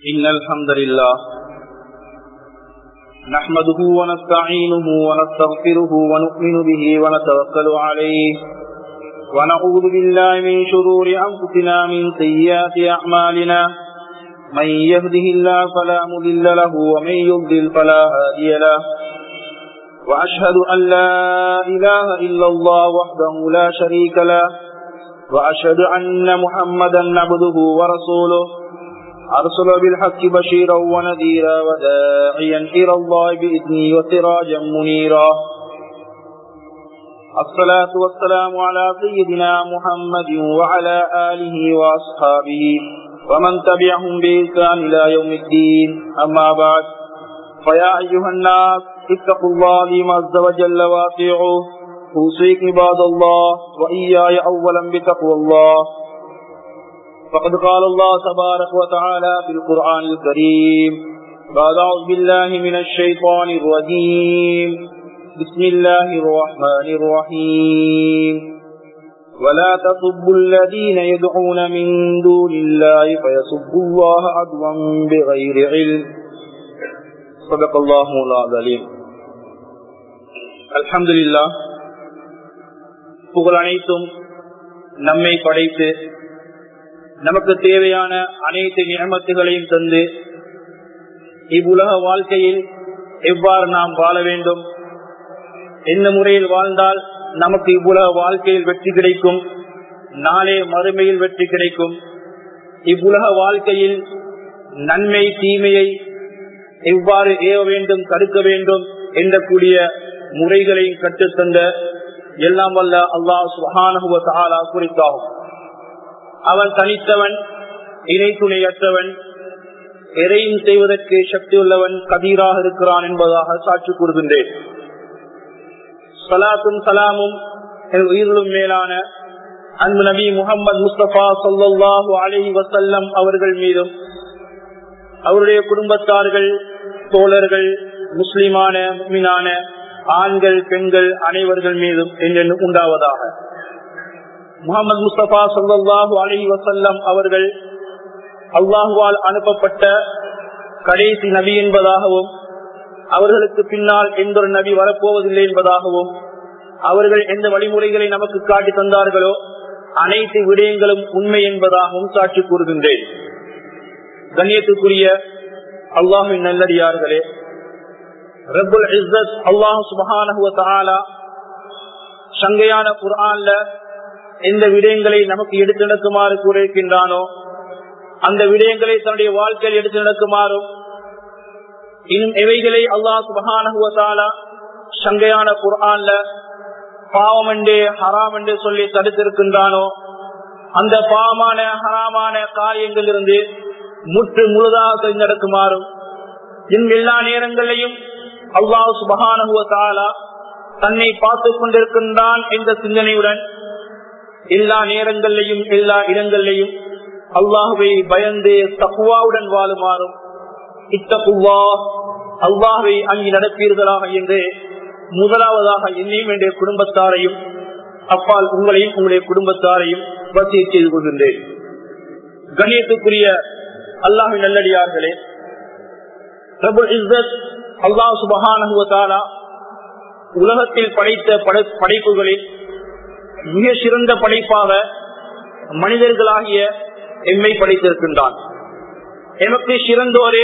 إن الحمد لله نحمده ونستعينه ونستغفره ونؤمن به ونتوكل عليه ونعوذ بالله من شرور أنفسنا من سيئات أعمالنا من يهده الله فلا مضل له ومن يضلل فلا هادي له وأشهد أن لا إله إلا الله وحده لا شريك له وأشهد أن محمدا عبده ورسوله أرسل بالحق بشيرا ونذيرا وداعيا إلى الله بإذنه وسراجا منيرا. الصلاة والسلام على سيدنا محمد وعلى آله وأصحابه ومن تبعهم بإحسان إلى يوم الدين. أما بعد، فيا أيها الناس اتقوا الله عز وجل وأطيعوه. أوصيكم عباد الله وإياي أولا بتقوى الله. فقد قال الله تبارك وتعالى في القرآن الكريم بعد أعوذ بالله من الشيطان الرجيم بسم الله الرحمن الرحيم ولا تسبوا الذين يدعون من دون الله فيسبوا الله عدوا بغير علم. صدق الله العظيم. الحمد لله. புகழ் அனைத்தும் நம்மை படைத்து நமக்கு தேவையான அனைத்து நியமத்துகளையும் தந்து இவ்வுலக வாழ்க்கையில் எவ்வாறு நாம் வாழ வேண்டும், எந்த முறையில் வாழ்ந்தால் நமக்கு இவ்வுலக வாழ்க்கையில் வெற்றி கிடைக்கும், நாளே மறுமையில் வெற்றி கிடைக்கும், இவ்வுலக வாழ்க்கையில் நன்மை தீமையை எவ்வாறு ஏவ வேண்டும் தடுக்க வேண்டும் என்ற கூடிய முறைகளையும் கற்றுத்தந்த எல்லாம் வல்ல அல்லாஹ் சுப்ஹானஹு வ தஆலா குறித்தாகும். அவன் தனித்தவன், இணை துணையற்றவன், எதையும் செய்வதற்கு சக்தியுள்ளவன், கதீராக இருக்கிறான் என்பதாக சாட்சி கூறுகின்றேன். ஸலாத்தும் ஸலாமும் உயிரிலும் மேலான அன்பு நபி முஹம்மது முஸ்தபா ஸல்லல்லாஹு அலைஹி வஸல்லம் அவர்கள் மீதும் அவருடைய குடும்பத்தார்கள், தோழர்கள், முஸ்லிமான முஃமினான ஆண்கள் பெண்கள் அனைவர்கள் மீதும் என்றென்றும் உண்டாவதாக. முஹம்மது முஸ்தபா ஸல்லல்லாஹு அலைஹி வஸல்லம் அவர்கள் அல்லாஹுவால் அனுப்பப்பட்ட கடைசி நபி என்பதாகவும் அவர்களுக்கு பின்னால் எந்த ஒரு நபி வரப்போவதில்லை என்பதாகவும் அவர்கள் எந்த வழிமுறைகளை நமக்கு காட்டி தந்தார்களோ அனைத்து விடயங்களும் உண்மை என்பதாகவும் சாட்சி கூறுகின்றேன். கண்ணியத்துக்குரிய அல்லாஹ்வின் நல்லடியார்களே, ரப்புல் இஸ்ஸத் அல்லாஹ் சுப்ஹானஹு வ தஆலா சங்கையான குர்ஆன்ல எந்த விடயங்களை நமக்கு எடுத்து நடக்குமாறு கூறியிருக்கின்றானோ அந்த விடயங்களை தன்னுடைய வாழ்க்கையில் எடுத்து நடக்குமாறும், இன்னும் எவைகளை அல்லாஹ் சுப்ஹானஹு வ தஆலா சங்கையான குர்ஆன்ல பாவம் என்றே ஹராம் என்று சொல்லி தடுத்திருக்கின்றானோ அந்த பாவமான ஹராமான காரியங்கள் இருந்து முற்று முழுதாக நடக்குமாறும், இன்னும் எல்லா நேரங்களிலையும் அல்லாஹ் சுப்ஹானஹு வ தஆலா தன்னை பார்த்துக் கொண்டிருக்கின்றான் என்ற சிந்தனையுடன் எல்லா நேரங்களிலையும் எல்லா இடங்களிலையும் அல்லாஹ்வை பயந்து தக்வாவுடன் வாழுமாறும், இத்தகுல்லாஹ் அல்லாஹ்வை அங்கி நடப்பீர்களாக என்று முதலாவதாக என்னையும் என்னுடைய குடும்பத்தாரையும் அப்பால் உங்களையும் உங்களுடைய குடும்பத்தாரையும் வசியச் செய்து கொள்கின்றேன். கண்ணியத்துக்குரிய அல்லாஹ்வின் நல்லடியார்களே, ரப்புல் இஸ்ஸத் அல்லாஹ் சுப்ஹானஹு வ தஆலா உலகத்தில் படைத்த படைப்புகளில் மிக சிறந்த படைப்பாக மனிதர்களாகிய எம்மை படைத்திருக்கின்றான். எமக்கு சிறந்தோரே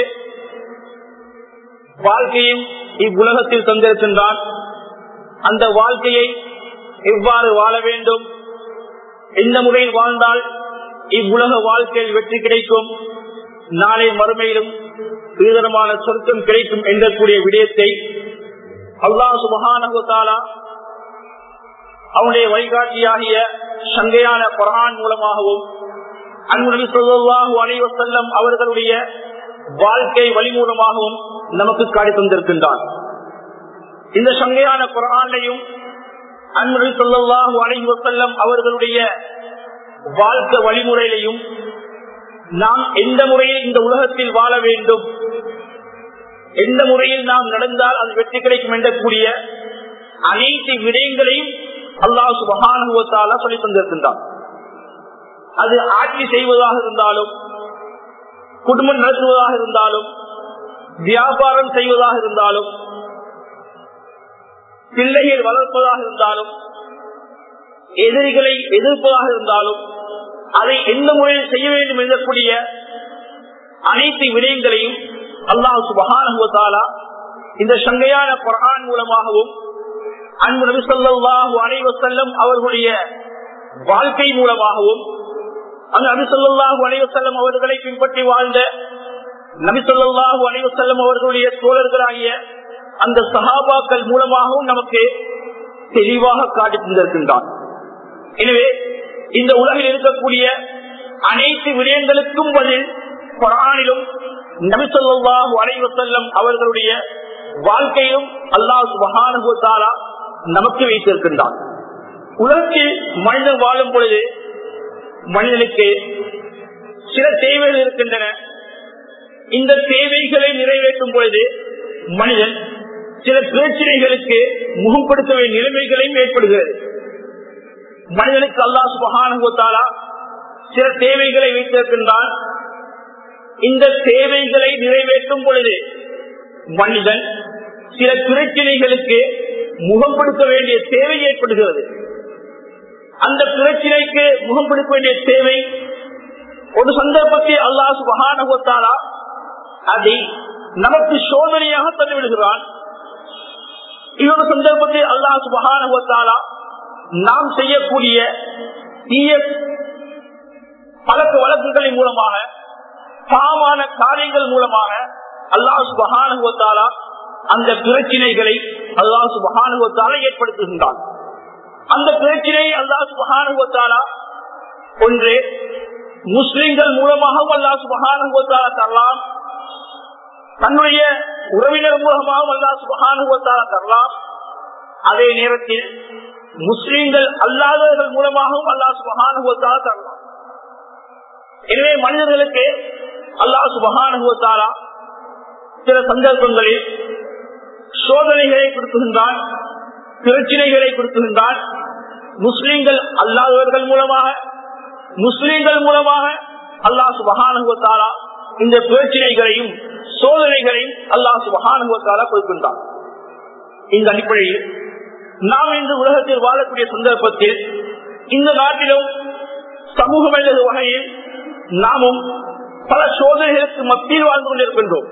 வாழ்க்கையும் இவ்வுலகத்தில் தந்திருக்கின்றான். அந்த வாழ்க்கையை எவ்வாறு வாழ வேண்டும், எந்த முறையில் வாழ்ந்தால் இவ்வுலக வாழ்க்கையில் வெற்றி கிடைக்கும், நாளை மறுமையிலும் விதமான சொர்க்கம் கிடைக்கும் என்ற கூடிய விடயத்தை அல்லாஹ் சுப்ஹானஹு வ தஆலா அவனுடைய வழிகாட்டியாகிய சங்கையான குர்ஆன் மூலமாகவும் அன்பு நபி ஸல்லல்லாஹு அலைஹி வஸல்லம் அவர்களுடைய வாழ்க்கை வழி மூலமாகவும் நமக்கு காட்டி தந்திருக்கின்றான். இந்த சங்கையான குர்ஆனையும் அன்பு நபி ஸல்லல்லாஹு அலைஹி வஸல்லம் அவர்களுடைய வாழ்க்கை வழிமுறையிலையும் நாம் எந்த முறையில் இந்த உலகத்தில் வாழ வேண்டும், எந்த முறையில் நாம் நடந்தால் அது வெற்றி கிடைக்கும் என்ற கூடிய அனைத்து விடயங்களையும் அல்லாஹ் சுப்ஹானஹு வ தஆலா சொல்லி தந்திருக்கின்றான். அது ஆட்சி செய்வதாக இருந்தாலும், குடும்பம் நடத்துவதாக இருந்தாலும், வியாபாரம் செய்வதாக இருந்தாலும், பிள்ளைகள் வளர்ப்பதாக இருந்தாலும், எதிரிகளை எதிர்ப்பதாக இருந்தாலும், அதை எந்த முறையில் செய்ய வேண்டும் எனக்கூடிய அனைத்து விடயங்களையும் அல்லாஹ் சுப்ஹானஹு வ தஆலா இந்த சங்கையான குர்ஆன் மூலமாகவும் அன்பு நபி ஸல்லல்லாஹு அலைஹி வஸல்லம் அவர்களுடைய வாழ்க்கை மூலமாகவும், அந்த நபி ஸல்லல்லாஹு அலைஹி வஸல்லம் அவர்களை பின்பற்றி வாழ்ந்த நபி ஸல்லல்லாஹு அலைஹி வஸல்லம் அவர்களுடைய தோழர்களாகிய அந்த சஹாபாக்கள் மூலமாகவும் நமக்கு தெளிவாக காட்டி தந்திருக்கின்றார். எனவே இந்த உலகில் இருக்கக்கூடிய அனைத்து விடயங்களுக்கும் பதில் குர்ஆனிலும் நபி ஸல்லல்லாஹு அலைஹி வஸல்லம் அவர்களுடைய வாழ்க்கையும் அல்லாஹ் சுப்ஹானஹு வ தஆலா நமக்கு வைத்திருக்கின்றார். உலகத்தில் மனிதன் வாழும் பொழுது மனிதனுக்கு சில தேவைகள் இருக்கின்றன. இந்த தேவைகளை நிறைவேற்றும் பொழுது மனிதன் சில பிரச்சனைகளுக்கு முகம் கொடுக்க வேண்டிய நிலைமைகளையும் ஏற்படுகிறது. மனிதனுக்கு அல்லாஹ் சுப்ஹானஹு வ தஆலா சில தேவைகளை வைத்திருக்கின்றான். இந்த தேவைகளை நிறைவேற்றும் பொழுது மனிதன் சில பிரச்சனைகளுக்கு முகம் கொடுக்க வேண்டிய தேவை ஏற்படுகிறது. அந்த பிரச்சனைக்கு முகம் கொடுக்க வேண்டிய தேவை ஒரு சந்தர்ப்பத்தில் அல்லாஹ் சுப்ஹானஹு வ தஆலா அதை நமக்கு சோதனையாக தந்துவிடுகிறான். இன்னொரு சந்தர்ப்பத்தில் அல்லாஹ் சுப்ஹானஹு வ தஆலா நாம் செய்யக்கூடிய தீய பழக்க வழக்குகளின் மூலமாக, பாவமான காரியங்கள் மூலமாக அல்லாஹ் சுப்ஹானஹு வ தஆலா அந்த பிரச்சனைகளை அல்லாஹ் சுப்ஹானஹு வ தஆலா ஏற்படுத்துகின்றான். அந்த பிரச்சனை அல்லாஹ் சுப்ஹானஹு வ தஆலா ஒன்று முஸ்லிம்கள் மூலமாக அல்லாஹ் சுப்ஹானஹு வ தஆலா தரலாம், தன்னுடைய உறவினர் மூலமாக அல்லாஹ் சுப்ஹானஹு வ தஆலா தரலாம். அதே நேரத்தில் முஸ்லிம்கள் அல்லாதவர்கள் மூலமாகவும் அல்லாஹ் சுப்ஹானஹு வ தஆலா தரலாம். எனவே மனிதர்களுக்கு அல்லாஹ் சுப்ஹானஹு வ தஆலா சில சந்தர்ப்பங்களில் சோதனைகளை கொடுத்துகின்றான், பிரச்சனைகளை கொடுத்துகின்றான். முஸ்லிம்கள் அல்லாதவர்கள் மூலமாக, முஸ்லிம்கள் மூலமாக அல்லாஹ் சுப்ஹானஹு வ தஆலா இந்த பிரச்சனைகளையும் சோதனைகளையும் அல்லாஹ் சுப்ஹானஹு வ தஆலா கொடுக்கின்றான். இந்த அடிப்படையில் நாம் இந்த உலகத்தில் வாழக்கூடிய சந்தர்ப்பத்தில் இந்த நாட்டிலும் சமூகம் என்ற வகையில் நாமும் பல சோதனைகளுக்கு மத்தியில் வாழ்ந்து கொண்டிருக்கின்றோம்.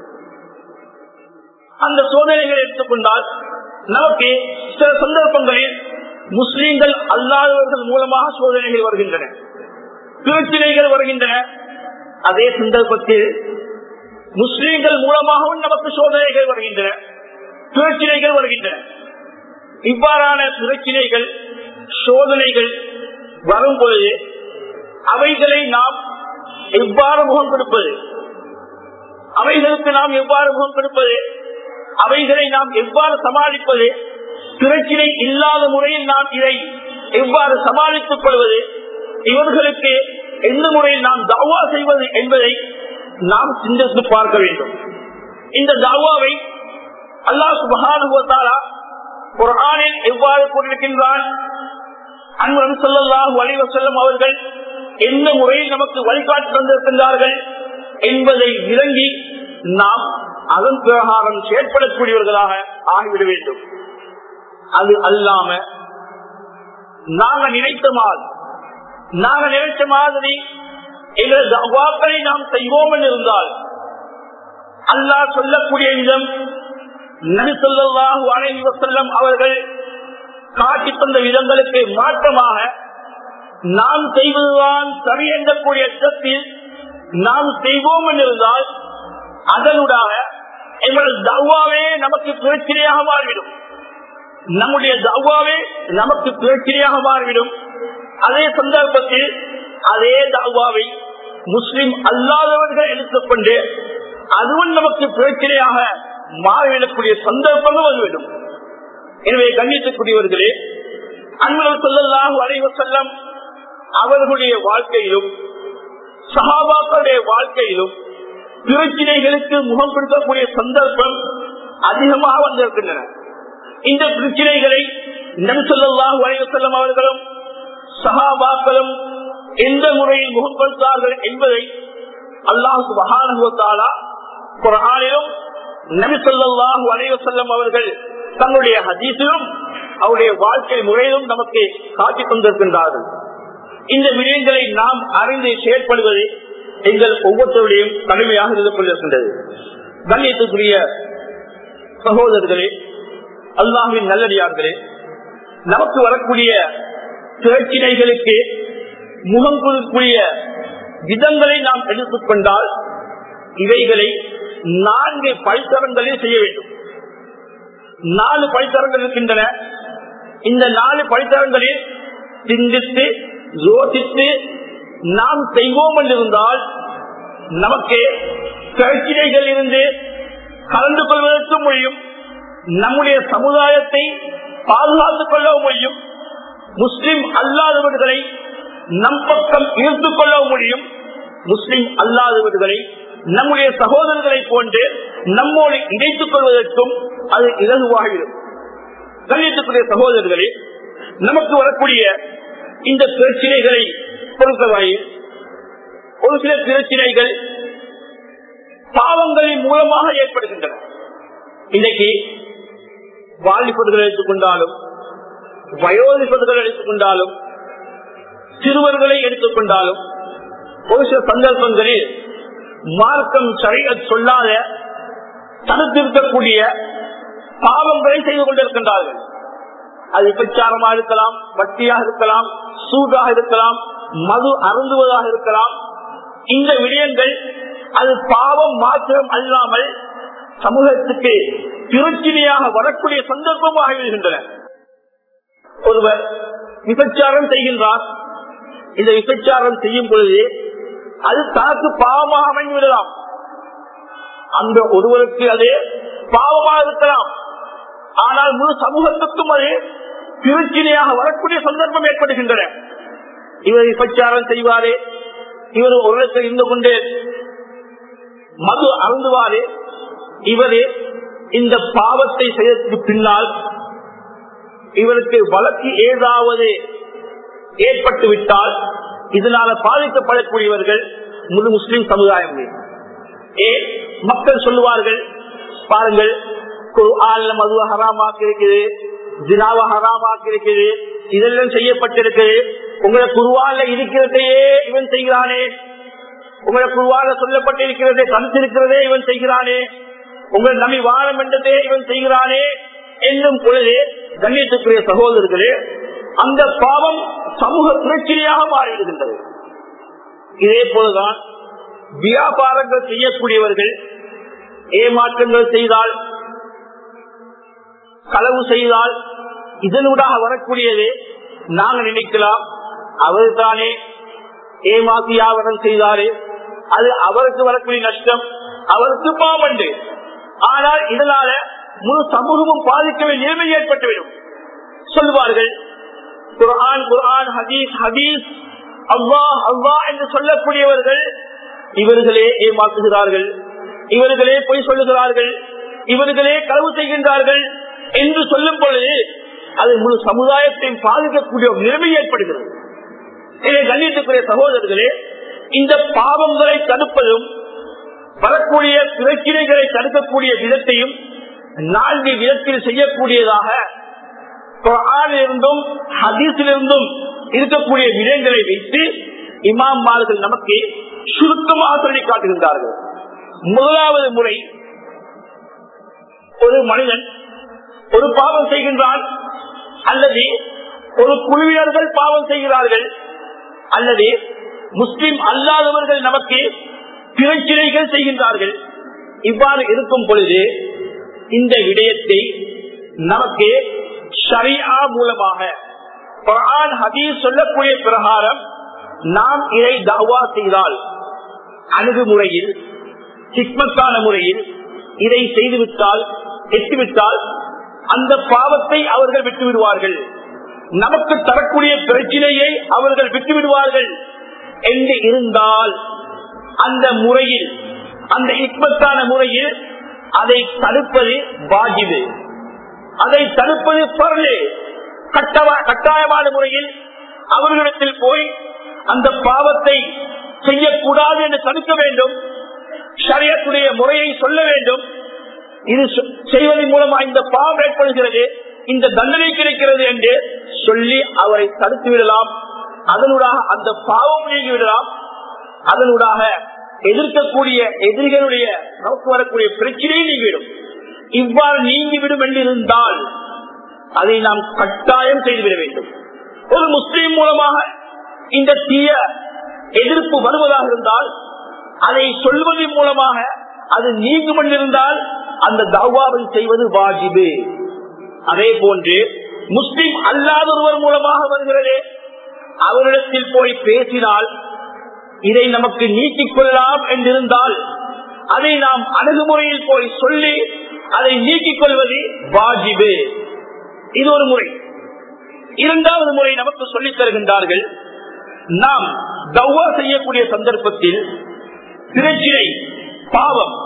அந்த சோதனைகளை எடுத்துக்கொண்டால் நமக்கு சில சந்தர்ப்பங்களில் முஸ்லிம்கள் அல்லாதவர்கள் மூலமாக சோதனைகள் வருகின்றன, பிரச்சனைகள் வருகின்றன. அதே சந்தர்ப்பத்தில் முஸ்லிம்கள் மூலமாகவும் நமக்கு சோதனைகள் வருகின்றன, பிரச்சனைகள் வருகின்றன. இவ்வாறான பிரச்சனைகள் சோதனைகள் வரும் பொழுது அவைகளை நாம் எவ்வாறு முகம் கொடுப்பது, அவைகளுக்கு நாம் எவ்வாறு முகம் கொடுப்பது, அவைகளை நாம் எவ்வாறு சமாளிப்பது, பிரச்சனை இல்லாத முறையில் நாம் இதை எவ்வாறு சமாளித்துக் கொள்வது, இவர்களுக்கு எந்த முறையில் நாம் தஅவா செய்வது என்பதை நாம் சிந்தித்து பார்க்க வேண்டும். இந்த தஅவாவை அல்லாஹ் சுப்ஹானஹு வ தஆலா குர்ஆனில் எவ்வாறு கூறியிருக்கின்றான், அன்வர் ஸல்லல்லாஹு அலைஹி வஸல்லம் அவர்கள் எந்த முறையில் நமக்கு வழிகாட்டி தந்திருக்கின்றார்கள் என்பதை விளங்கி நாம் அதன் பிரகாரம் செயற்படக்கூடியவர்களாக ஆகிவிட வேண்டும். அது அல்லாம நாங்க நினைத்த மாதிரி எங்களது தஅவாக்களை நாம் செய்வோம் இருந்தால் அல்லாஹ் சொல்லக்கூடிய விதம், நபி ஸல்லல்லாஹு அலைஹி வஸல்லம் அவர்கள் காட்டி தந்த விதங்களுக்கு மாற்றமாக நாம் செய்வதுதான் சரி எண்ணக்கூடிய இடத்தில் நாம் செய்வோம் என்றிருந்தால் அதனுடைய எங்களது தஅவாவே நமக்கு பிரச்சனையாக மாறிவிடும். நம்முடைய தஅவாவே நமக்கு பிரச்சனையாக மாறிவிடும். அதே சந்தர்ப்பத்தில் அதே தஅவாவை முஸ்லிம் அல்லாதவர்கள் எடுத்துக்கொண்டு அதுவும் நமக்கு பிரச்சனையாக மாறிவிடக்கூடிய சந்தர்ப்பங்கள் வந்துவிடும். எனவே கண்ணியத்துக்குரியவர்களே, அன்வர் ஸல்லல்லாஹு அலைஹி வஸல்லம் அவர்களுடைய வாழ்க்கையிலும் சஹாபாக்களுடைய வாழ்க்கையிலும் பிரச்சனைகளுக்கு முகம் கொடுக்கக்கூடிய சந்தர்ப்பம் அதிகமாக வந்திருக்கின்றன. இந்த பிரச்சனைகளை நபி ஸல்லல்லாஹு அலைஹி வஸல்லம் அவர்களும் சஹாபாக்களும் எந்த முறையில் முகம் கொடுத்தார்கள் என்பதை அல்லாஹ் சுப்ஹானஹு வ தஆலா குர்ஆனிலும் நபி ஸல்லல்லாஹு அலைஹி வஸல்லம் அவர்கள் தங்களுடைய ஹதீஸிலும் அவருடைய வாழ்க்கை முறையிலும் நமக்கு காட்டித் தந்திருக்கின்றார்கள். இந்த விடயங்களை நாம் அறிந்து செயற்படுவது எங்கள் ஒவ்வொருவருடையும் கடமையாக இருந்து கொண்டிருக்கின்றது. கண்ணியத்துக்குரிய சகோதரர்களே, அல்லாஹ்வின் நல்லடியார்களே, நமக்கு வரக்கூடிய பிரச்சனைகளுக்கு முகம் கொடுக்கக்கூடிய விதங்களை நாம் எடுத்துக்கொண்டால் இவைகளை 4 படித்தரங்களில் செய்ய வேண்டும். 4 படித்தரங்கள் இருக்கின்றன. இந்த 4 படித்தரங்களில் சிந்தித்து யோசித்து நாம் செய்வோம் என்றிருந்தால் நமக்கு பிரச்சனைகள் இருந்து கலந்து கொள்வதற்கு முடியும், நம்முடைய சமுதாயத்தை பாதுகாத்துக் கொள்ள முடியும், முஸ்லிம் அல்லாதவர்களை நம் பக்கம் ஈர்த்துக் கொள்ள முடியும், முஸ்லிம் அல்லாதவர்களை நம்முடைய சகோதரர்களை போன்று நம்மோடு இணைத்துக் கொள்வதற்கும் அது இலகுவாகிவிடும். கண்ணியத்துக்குரிய சகோதரர்களே, நமக்கு வரக்கூடிய இந்த பிரச்சனைகளை பொறுத்தவரையில் ஒரு சில பிரச்சனைகள் பாவங்களின் மூலமாக ஏற்படுகின்றன. இன்றைக்கு வாலிபர்கள் எடுத்துக்கொண்டாலும் வயோதிபர்கள் எடுத்துக்கொண்டாலும் சிறுவர்களை எடுத்துக்கொண்டாலும் ஒரு சில சந்தர்ப்பங்களில் மார்க்கம் ஷரீஅத் சொல்லாத தடுத்திருக்கக்கூடிய பாவங்களை செய்து கொண்டிருக்கின்றார்கள். அது விபச்சாரமாக இருக்கலாம், வட்டியாக இருக்கலாம், சூதாக இருக்கலாம், மது அருந்துவதாக இருக்கலாம். இந்த விடயங்கள் அது பாவம் மாத்திரம் அல்லாமல் சமூகத்துக்கு பிரச்சனையாக வரக்கூடிய சந்தர்ப்பமாக இருக்கின்றன. ஒருவர் விபச்சாரம் செய்கின்றார். இந்த விபச்சாரம் செய்யும் பொழுது அது தனக்கு பாவமாக அமைந்துவிடலாம். அந்த ஒருவருக்கு அது பாவமாக இருக்கலாம், ஆனால் முழு சமூகத்துக்கும் அது பிரச்சனையாக வரக்கூடிய சந்தர்ப்பம் ஏற்படுகின்றன. இவர் விபச்சாரம் செய்வாரே, இவர் ஒரு இடத்தில் இருந்து கொண்டு மது அருந்துவாரே, இவரே இந்த பாவத்தை செய்ததற்கு பின்னால் இவருக்கு வழக்கு ஏதாவது ஏற்பட்டு விட்டால் இதனால பாதிக்கப்படக்கூடியவர்கள் முழு முஸ்லிம் சமுதாயம். மக்கள் சொல்லுவார்கள், பாருங்கள், குர்ஆன்ல மதுவை ஹராமாக்கி இருக்குது, ஜினாவை ஹராமாக்கி இருக்குது, இதெல்லாம் செய்யப்பட்டிருக்குது. உங்களை குர்ஆன்ல இருக்கிறதையே இவன் செய்கிறானே, உங்களை குர்ஆன்ல சொல்லப்பட்டிருக்கிறதே தடுத்திருக்கிறதே இவன் செய்கிறானே, உங்கள் நபி வாழம் என்றதே இவன் செய்கிறானே என்னும் பொழுது கண்ணியத்துக்குரிய சகோதரர்களே, அந்த பாவம் சமூக பிரச்சனையாக மாறிவிடுகின்றது. இதே போலதான் வியாபாரங்கள் செய்யக்கூடியவர்கள் ஏமாற்றங்கள் செய்தால், களவு செய்தால் இதனூடாக வரக்கூடியது நாங்கள் நினைக்கலாம், அவர் தானே ஏமாற்றி வியாபாரம் செய்தாரே, அது அவருக்கு வரக்கூடிய நஷ்டம், அவருக்கு பாவம். ஆனால் இதனால முழு சமூகமும் பாதிக்க வேண்டிய நிலைமை ஏற்பட்டுவிடும். சொல்லுவார்கள், குர்ஆன் குர்ஆன், ஹதீஸ் ஹதீஸ், அல்லாஹ் அல்லாஹ் என்று சொல்லக்கூடியவர்கள் இவர்களே ஏமாற்றுகிறார்கள், இவர்களே பொய் சொல்லுகிறார்கள், இவர்களே களவு செய்கின்றார்கள் என்று சொல்லும் பொழுது அது முழு சமுதாயத்தையும் பாதிக்கக்கூடிய ஒரு நிலைமை ஏற்படுகிறது. கண்ணியத்துக்குரிய சகோதரர்களே, இந்த பாவங்களை தடுப்பதும் வரக்கூடிய பிரச்சனைகளை தடுக்கக்கூடிய விதத்தையும் 4 விதத்தில் செய்யக்கூடியதாக குர்ஆனிலிருந்தும் ஹதீஸிலிருந்தும் இருக்கக்கூடிய விடயங்களை வைத்து இமாம்மார்கள் நமக்கு சுருக்கமாக சொல்லி காட்டுகின்றார்கள். முதலாவது முறை, ஒரு மனிதன் ஒரு பாவம் செய்கின்றான், அல்லது ஒரு குழுவினர்கள் பாவம் செய்கிறார்கள், அல்லது முஸ்லிம் அல்லாதவர்கள் நமக்கு பிரச்சனைகள் செய்கின்றார்கள். இவ்வாறு இருக்கும் பொழுது இந்த விடயத்தை நமக்கு ஷரீஆ மூலமாக குர்ஆன் ஹதீஸ் சொல்லக்கூடிய பிரகாரம் நாம் இதை தஅவா செய்தால், அணுகுமுறையில் ஹிக்மத்தான முறையில் இதை செய்துவிட்டால் எட்டிவிட்டால் அந்த பாவத்தை அவர்கள் விட்டுவிடுவார்கள், நமக்கு தரக்கூடிய பிரச்சனையை அவர்கள் விட்டுவிடுவார்கள் என்று இருந்தால் அந்த முறையில், அந்த ஹிக்மத்தான முறையில் அதை தடுப்பது வாஜிபு, அதை தடுப்பது ஃபர்லு. கட்டாயமான முறையில் அவர்களிடத்தில் போய் அந்த பாவத்தை செய்யக்கூடாது என்று தடுக்க வேண்டும், ஷரியத்துடைய முறையை சொல்ல வேண்டும். இது செய்வதன் மூலமா இந்த பாவம் ஏற்படுகிறது, இந்த தண்டனை கிடைக்கிறது என்று சொல்லி அவரை தடுத்து விடலாம். அதனூடாக அந்த பாவம் நீங்கிவிடலாம். அதனூடாக எதிர்க்கக்கூடிய எதிரிகளுடைய நமக்கு வரக்கூடிய பிரச்சனையை நீங்கிவிடும். இவ்வாறு நீங்கிவிடும் என்றிருந்தால் அதை நாம் கட்டாயம் செய்துவிட வேண்டும். ஒரு முஸ்லீம் மூலமாக இந்த தீய எதிர்ப்பு வருவதாக இருந்தால் அதை சொல்வதன் மூலமாக அது நீங்கும் என்றிருந்தால் அந்த தஅவாவை செய்வது வாஜிபு. அதே போன்று முஸ்லிம் அல்லாத ஒருவர் மூலமாக வருகிறதே, அவரிடத்தில் போய் பேசினால் இதை நமக்கு நீக்கிக் கொள்ளலாம் என்றிருந்தால் அதை நாம் அணுகுமுறையில் போய் சொல்லி அதை நீக்கிக் கொள்வது வாஜிபு. இது ஒரு முறை. இரண்டாவது முறை நமக்கு சொல்லித் தருகின்றார்கள், நாம் தஅவா செய்யக்கூடிய சந்தர்ப்பத்தில் பிரச்சனை பாவம்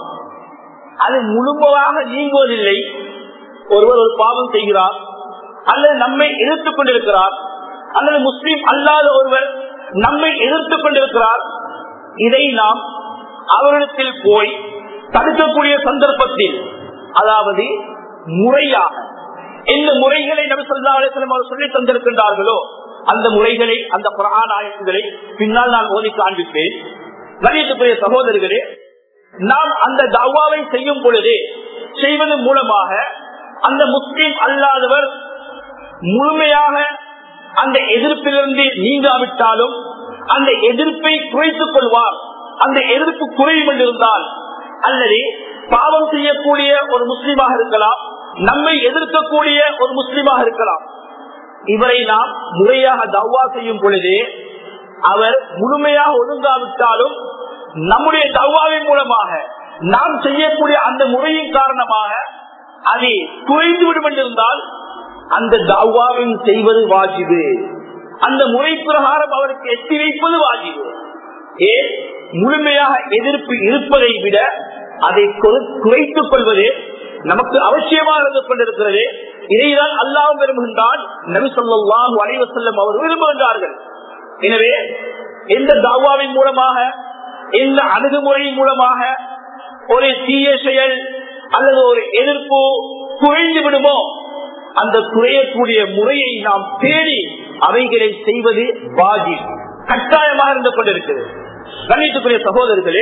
அது முழுமையாக நீங்குவதில்லை. ஒருவர் ஒரு பாவம் செய்கிறார், அல்லது நம்மை எதிர்த்துக் கொண்டிருக்கிறார், அல்லது முஸ்லிம் அல்லாத ஒருவர் நம்மை எதிர்த்துக் கொண்டிருக்கிறார். இதை நாம் அவரிடத்தில் போய் தடுக்கக்கூடிய சந்தர்ப்பத்தில், அதாவது முறையாக எந்த முறைகளை நபி ஸல்லல்லாஹு அலைஹி வஸல்லம் அவர் சொல்லி தந்திருக்கின்றார்களோ அந்த முறைகளை, அந்த குர்ஆன் ஆயத்துகளை பின்னால் நான் ஓதி காண்பிப்பேன். கண்ணியத்துக்குரிய சகோதரர்களே, நாம் அந்த தஅவாவை செய்யும் பொழுது செய்வதன் மூலமாக அந்த முஸ்லிம் அல்லாதவர் முழுமையாக அந்த எதிர்ப்பிலிருந்து நீங்காவிட்டாலும் அந்த எதிர்ப்பை குறைத்துக் கொள்வார். அந்த எதிர்ப்பு குறையும் என்றிருந்தால், அல்லது பாவம் செய்யக்கூடிய ஒரு முஸ்லிமாக இருக்கலாம், நம்மை எதிர்க்கக்கூடிய ஒரு முஸ்லிமாக இருக்கலாம், இவரை நாம் முறையாக தஅவா செய்யும் பொழுது அவர் முழுமையாக ஒழுங்காவிட்டாலும் நம்முடைய தஅவாவின் மூலமாக நாம் செய்யக்கூடிய அந்த முறையின் காரணமாக அதை குறைந்துவிடும் என்றிருந்தால் அந்த தஅவாவின் செய்வது வாஜிபு. அந்த முறை பிரகாரம் அவருக்கு எட்டி வைப்பது வாஜிபு. ஏன்? முழுமையாக எதிர்ப்பு இருப்பதை விட அதை குறைத்துக் கொள்வது நமக்கு அவசியமாக இருந்து கொண்டிருக்கிறது. இதைதான் அல்லாஹ் விரும்புகின்றான், நபி ஸல்லல்லாஹு அலைஹி வஸல்லம் அவர் விரும்புகின்றார்கள். எனவே எந்த தஅவாவின் மூலமாக, எந்த அணுகுமுறையின் மூலமாக ஒரு தீய செயல் அல்லது ஒரு எதிர்ப்பு குறைந்து விடுமோ அந்த குறையக்கூடிய முறையை நாம் தேடி அவைகளை செய்வது வாஜிப், கட்டாயமாக இருந்து கொண்டிருக்கிறது. கண்ணியத்துக்குரிய சகோதரர்களே,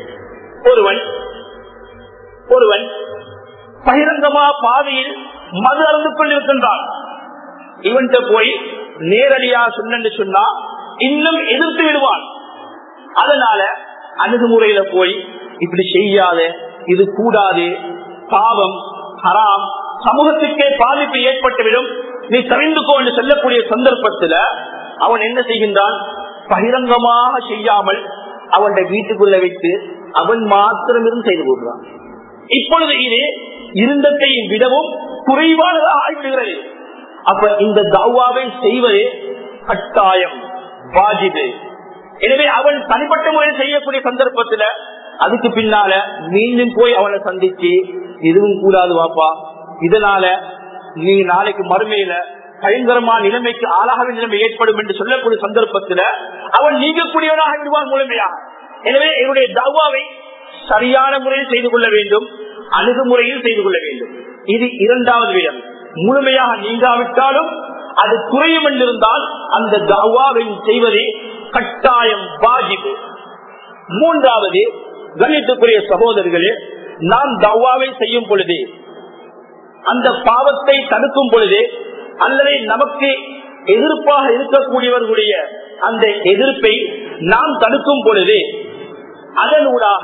ஒருவன் பகிரங்கமா பாதையில் மது அருந்து கொண்டிருக்கின்றான். இவன்கிட்ட போய் நேரடியா சொன்னா இன்னும் எதிர்த்து விடுவான். அதனால அணுகுமுறையில போய் இப்படி செய்யாத, இது கூடாது, பாவம், ஹராம், சமூகத்துக்கே பாதிப்பு ஏற்பட்டுவிடும், நீ தெரிந்துக்கோ என்று சொல்லக்கூடிய சந்தர்ப்பத்தில் அவன் என்ன செய்கின்றான்? பகிரங்கமாக செய்யாமல் அவனுடைய வீட்டுக்குள்ள வைத்து அவன் மாத்திரமிருந்து செய்து போடுறான். இப்பொழுது இது இருந்தத்தை விடவும் குறைவானதாக ஆகிவிடுகிறது. அப்ப இந்த தஅவாவை செய்வது கட்டாயம், வாஜிபு. எனவே அவன் தனிப்பட்ட முறையில் செய்யக்கூடிய சந்தர்ப்பத்தில் அதுக்கு பின்னால மீண்டும் போய் அவனை சந்திச்சு, எதுவும் கூடாது வாப்பா, இதனால நீ நாளைக்கு மறுமையில பயங்கரமான நிலைமைக்கு ஆளாக நிலைமை ஏற்படும் என்று சொல்லக்கூடிய சந்தர்ப்பத்தில் அவன் நீங்கக்கூடியவனாக விடுவான் முழுமையாக. எனவே என்னுடைய தஅவாவை சரியான முறையில் செய்து கொள்ள வேண்டும், அணுகுமுறையில் செய்து கொள்ள வேண்டும். இது இரண்டாவது விடம். முழுமையாக நீங்காவிட்டாலும் அது குறையும் என்றிருந்தால் அந்த தஅவாவை செய்வதே கட்டாயம், வாஜிபு. மூன்றாவது, கண்ணியத்துக்குரிய சகோதரர்களே, நாம் தஅவாவை செய்யும் பொழுது, அந்த பாவத்தை தடுக்கும் பொழுது, அல்லது நமக்கு எதிர்ப்பாக இருக்கக்கூடியவர்களுடைய அந்த எதிர்ப்பை நாம் தடுக்கும் பொழுது அதனூடாக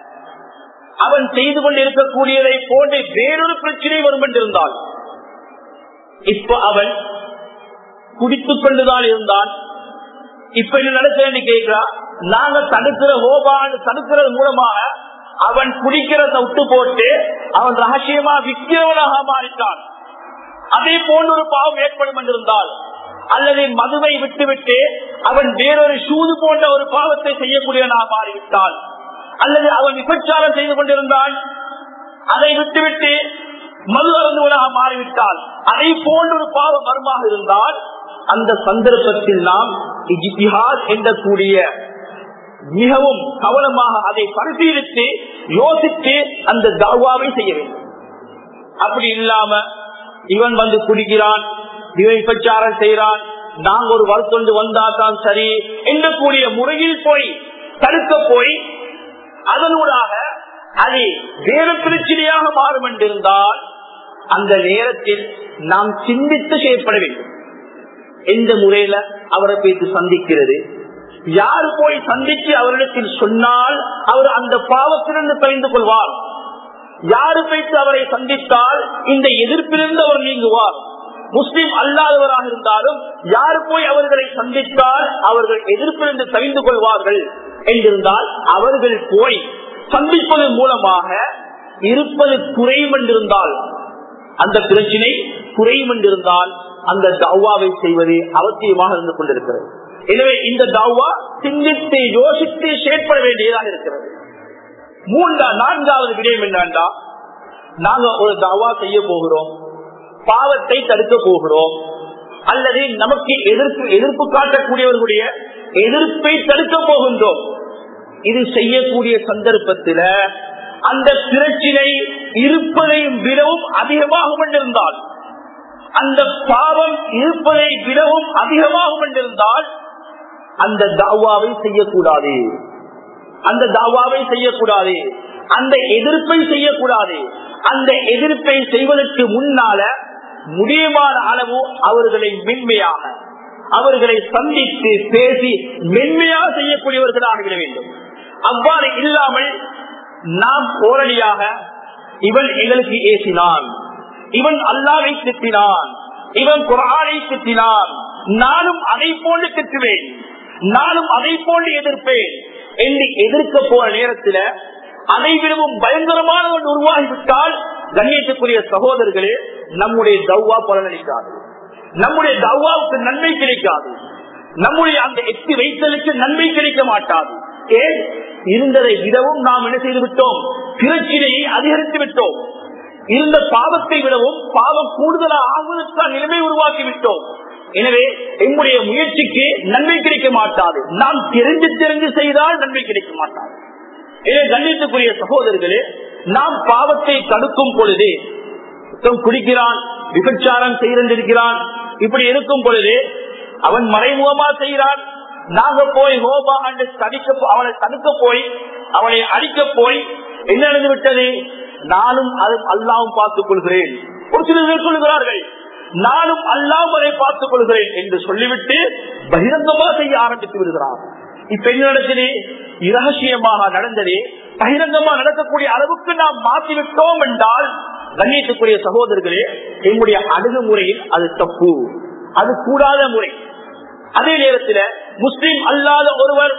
அவன் செய்து கொண்டிருக்கக்கூடியதை போன்ற வேறொரு பிரச்சனை வரும் என்றிருந்தால், இப்ப அவன் குடித்துக் கொண்டுதான் இருந்தான், இப்ப என்ன நடக்கிறேன்னு கேட்கிறா, நாங்க தடுக்கிற ஹோபான்னு தடுக்கிறது மூலமாக அவன் குடிக்கிறத விட்டு போட்டு அவன் ரகசியமா விற்கிறவனாக மாறிட்டான். அதே போன்ற ஒரு பாவம் ஏற்படும் என்றிருந்தால், அல்லது மதுவை விட்டுவிட்டு அவன் வேறொரு சூது போன்ற ஒரு பாவத்தை செய்யக்கூடியவனாக மாறிவிட்டான், அல்லது அவன் விபச்சாரம் செய்து கொண்டிருந்தான், அதை விட்டுவிட்டு மது அருந்துவனாக மாறிவிட்டால், அதை போன்ற ஒரு பாவம் வருமாக இருந்தால் அந்த சந்தர்ப்பத்தில் நாம் இஜ்திஹாத் என்ற கூடிய மிகவும் கவனமாக அதை பரிசீலித்து யோசித்து அந்த தாவாவை செய்ய வேண்டும். அப்படி இல்லாம இவன் வந்து குடிக்கிறான், இவன் பிரச்சாரம் செய்யறான், நாங்க ஒரு வருத்தொண்டு வந்தாதான் சரி என்று கூடிய முறையில் போய் தடுக்க போய் அதனூடாக அது வேறு பிரச்சனையாக மாறும் என்றிருந்தால் அந்த நேரத்தில் நாம் சிந்தித்து செயற்பட வேண்டும். எந்த முறையில அவரை போய்த்து சந்திக்கிறது, யாரு போய் சந்திச்சு அவரிடத்தில் சொன்னால் அவர் அந்த பாவத்திலிருந்து தெரிந்து கொள்வார், யாரு போய்த்து அவரை சந்தித்தால் இந்த எதிர்ப்பிலிருந்து அவர் நீங்குவார். முஸ்லிம் அல்லாதவராக இருந்தாலும் யாரு போய் அவர்களை சந்தித்தால் அவர்கள் எதிர்ப்பிலிருந்து தெரிந்து கொள்வார்கள் என்றிருந்தால் அவர்கள் போய் சந்திப்பதன் மூலமாக இருப்பது குறையும் என்றிருந்தால், அந்த பிரச்சனை குறையும் என்றிருந்தால் அந்த தௌவாவை செய்வது அவசியமாக இருந்து கொண்டிருக்கிறது. எனவே இந்த தௌவா சிந்தித்து யோசித்து செயற்பட வேண்டியதாக இருக்கிறது. நான்காவது விடயம் என்னன்னா, நாங்க ஒரு தௌவா செய்ய போகிறோம், பாவத்தை தடுக்க போகிறோம், அல்லது நமக்கு எதிர்ப்பு காட்டக்கூடியவர்களுடைய எதிர்ப்பை தடுக்க போகின்றோம். இது செய்யக்கூடிய சந்தர்ப்பத்தில் அந்த பிரச்சினை இருப்பதையும் விடவும் அதிகமாகும் என்றிருந்தால், அந்த பாவம் இருப்பதை விடவும் அதிகமாகும் என்றிருந்தால் அந்த தாவாவை செய்யக்கூடாது, அந்த தாவாவை செய்யக்கூடாது, அந்த எதிர்ப்பை செய்யக்கூடாது. அந்த எதிர்ப்பை செய்வதற்கு முன்னால முடியுமான அளவு அவர்களை மென்மையாக, அவர்களை சந்தித்து பேசி மென்மையாக செய்யக்கூடியவர்களாக விட வேண்டும். அவ்வாறு இல்லாமல் நாம் ஓரடியாக இவன் எங்களுக்கு ஏசினான், இவன் அல்லாஹ்வை திட்டினான், இவன் குர்ஆனை திட்டினான், நானும் அதை போன்று திட்டுவேன், நானும் அதை போன்று எதிர்ப்பேன் என்று எதிர்க்க போற நேரத்தில் அதை விடவும் பயங்கரமான ஒன்று உருவாகிவிட்டால் கண்ணியத்துக்குரிய சகோதரர்களே, நம்முடைய தௌவா பலனளிக்காது, நம்முடைய தௌவாவுக்கு நன்மை கிடைக்காது, நம்முடைய அந்த எட்டி வைத்தலுக்கு நன்மை கிடைக்க மாட்டாது. ஏன்? இருந்ததை விடவும் நாம் என்ன செய்து விட்டோம்? பிரச்சினையை அதிகரித்து விட்டோம். இருந்த பாவத்தை விடவும் பாவம் கூடுதலாக ஆகுவதற்கான நிலைமை உருவாக்கி விட்டோம். எனவே எங்களுடைய முயற்சிக்கு நன்மை கிடைக்க மாட்டாது. நாம் தெரிந்து செய்தால் நன்மை கிடைக்க மாட்டாது. எனவே கண்ணியத்துக்குரிய சகோதரர்களே, நாம் பாவத்தை தடுக்கும் பொழுது, குடிக்கிறான், விபச்சாரம் செய்திருக்கிறான், இப்படி இருக்கும் பொழுது அவன் மறைமுகமா செய்கிறான், நாங்க போய் அவனை தடுக்க போய் அவனை அடிக்க போய் என்ன நடந்து விட்டது? நானும் அல்லாவும் பார்த்துக் கொள்கிறேன். ஒரு சிலர் சொல்லுகிறார்கள், நானும் அல்லாவும் அதை பார்த்துக் கொள்கிறேன் என்று சொல்லிவிட்டு பகிரங்கமா செய்ய ஆரம்பித்து விடுகிறார். இப்ப என்ன நடக்குது? இரகசியமாக நடந்தது பகிரங்கமா நடக்கக்கூடிய அளவுக்கு நாம் மாற்றிவிட்டோம் என்றால் கண்ணியத்துக்குரிய சகோதரர்களே, என்னுடைய அணுகுமுறையில் அது தப்பு, அது கூடாத முறை. அதே நேரத்தில் முஸ்லிம் அல்லாத ஒருவர்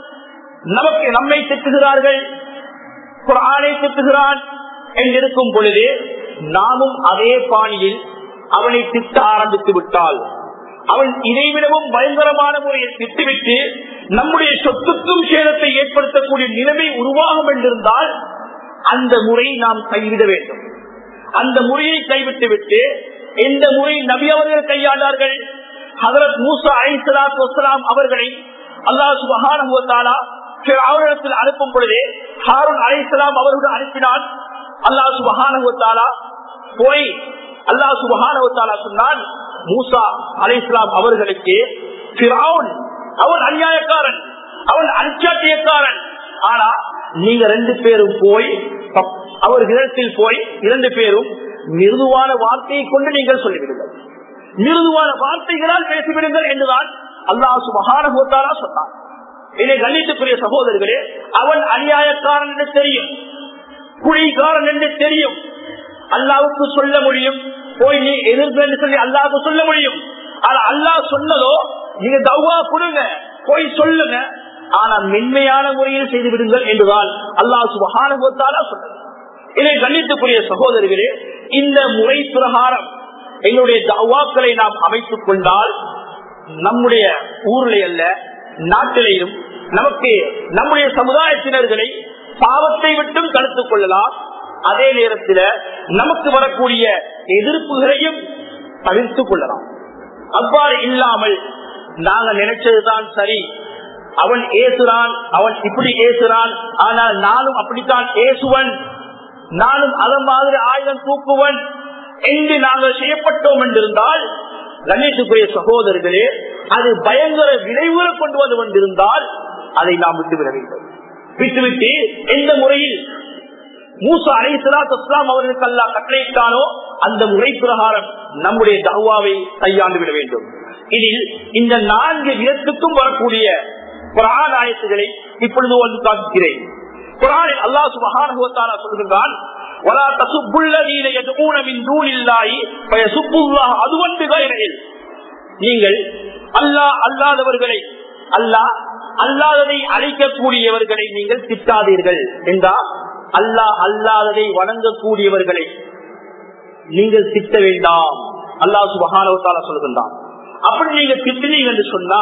நம்மை திட்டுகிறார்கள், குர்ஆனை திட்டுகிறான் என்றிருக்கும் பொழுது நாமும் அதே பாணியில் அவனை திட்ட ஆரம்பித்து விட்டால், அவன் இதைவிடவும் பயங்கரமான முறையில் திட்டுவிட்டு நம்முடைய சொத்துக்கும் சேதத்தை ஏற்படுத்தக்கூடிய நிலைமை உருவாகும் என்றிருந்தால் அந்த முறையை நாம் கைவிட வேண்டும். அந்த முறையை கைவிட்டு விட்டு எந்த முறை நபி அவர்கள் கையாண்டார்கள்? ஹஜ்ரத் மூசா அலைஹிஸ்ஸலாத்து வஸ்ஸலாம் அவர்களை அல்லாஹ் சுப்ஹானஹு வ தஆலா ஃபிரௌனிடத்தில் அனுப்பும் பொழுது ஹாரூன் அலைஹிஸ்ஸலாம் அவர்களுடன் அனுப்பினான். அல்லாஹ் சுப்ஹானஹு வ தஆலா போய் அல்லாஹ் சுப்ஹானஹு வ தஆலா சொன்னான், மூசா அலைஹிஸ்ஸலாம் அவர்களுக்கு ஃபிரௌன் அவன் அநியாயக்காரன், அவன் அஞ்சாட்டியக்காரன், ஆனா நீங்க ரெண்டு பேரும் போய் அவர்களிடத்தில் போய் இரண்டு பேரும் மிருதுவான வார்த்தையை கொண்டு நீங்கள் சொல்லிவிடுங்கள், மிருதுவான வார்த்தைகளால் பேசிவிடுங்கள் என்றுதான் அல்லாஹ் சுப்ஹானஹு வ தஆலா சொன்னான். இதை கண்ணியத்துக்குரிய சகோதரர்களே, அவன் அநியாயக்காரன் என்று தெரியும், குழிக்காரன் என்று தெரியும், அல்லாஹ்வுக்கு சொல்ல முடியும், போய் நீ எதிர்ப்பு என்று சொல்லி அல்லாஹ்வுக்கு சொல்ல முடியும். ஆனா அல்லாஹ் சொன்னதோ நீங்க தௌவா கொடுங்க, போய் சொல்லுங்க, ஆனா மென்மையான முறையில் செய்து விடுங்கள் என்றுதான் அல்லாஹ் சுப்ஹானஹு வ தஆலா சொன்னது. இதை கண்ணியத்துக்குரிய சகோதரர்களே, இந்த முறை பிரகாரம் எங்களுடைய தௌவாக்களை நாம் அமைத்துக் கொண்டால் நம்முடைய ஊரிலே அல்ல நாட்டிலேயும் நமக்கு நம்முடைய சமுதாயத்தினர்களை பாவத்தை விட்டும் தடுத்துக் கொள்ளலாம். அதே நேரத்தில் நமக்கு வரக்கூடிய எதிர்ப்புகளையும் தவிர்த்துக் கொள்ளலாம். அவ்வாறு இல்லாமல் நாங்க நினைச்சதுதான் சரி, அவன் ஏசுறான், அவன் இப்படி ஏசுறான், ஆனால் நானும் அப்படித்தான் ஏசுவன், நானும் அதன் மாதிரி ஆயுதம் தூக்குவன் என்று நாங்கள் செய்யப்பட்டோம் என்றிருந்தால், கணேசுக்குரிய சகோதரர்களே, அது பயங்கர விளைவுகளை கொண்டு வந்து கொண்டிருந்தால் அதை நாம் விட்டுவிட வேண்டும். விட்டுவிட்டு எந்த முறையில் மூசா அலைஹிஸ்ஸலாத்து வஸ்ஸலாம் அவர்களுக்கு அல்லாஹ் கட்டளையிட்டானோ அந்த முறை பிரகாரம் நம்முடைய தஅவாவை கையாண்டு விட வேண்டும். இதில் இந்த 4 விதத்துக்கும் வரக்கூடிய குர்ஆன் ஆயத்துகளை இப்பொழுது வந்து காண்கிறேன். குர்ஆனில் அல்லாஹ் சுப்ஹானஹு வ தஆலா சொல்கிறான், வலா தசுப்புல்லதீன யதுஊன மின் தூனில்லாஹி ஃபயசுப்புல்லாஹ அதுவன் பிகைரி இல்ம். நீங்கள் அல்லாஹ் அல்லாதவர்களை, அல்லாஹ் அல்லாததை அழைக்கக்கூடியவர்களை நீங்கள் திட்டாதீர்கள் என்றால், அல்லாஹ் அல்லாததை வணங்கக்கூடியவர்களை நீங்கள் திட்ட வேண்டாம் அல்லாஹ் சுப்ஹானஹு வ தஆலா சொல்கின்றான். அப்படி நீங்க திட்டினீங்க என்று சொன்னா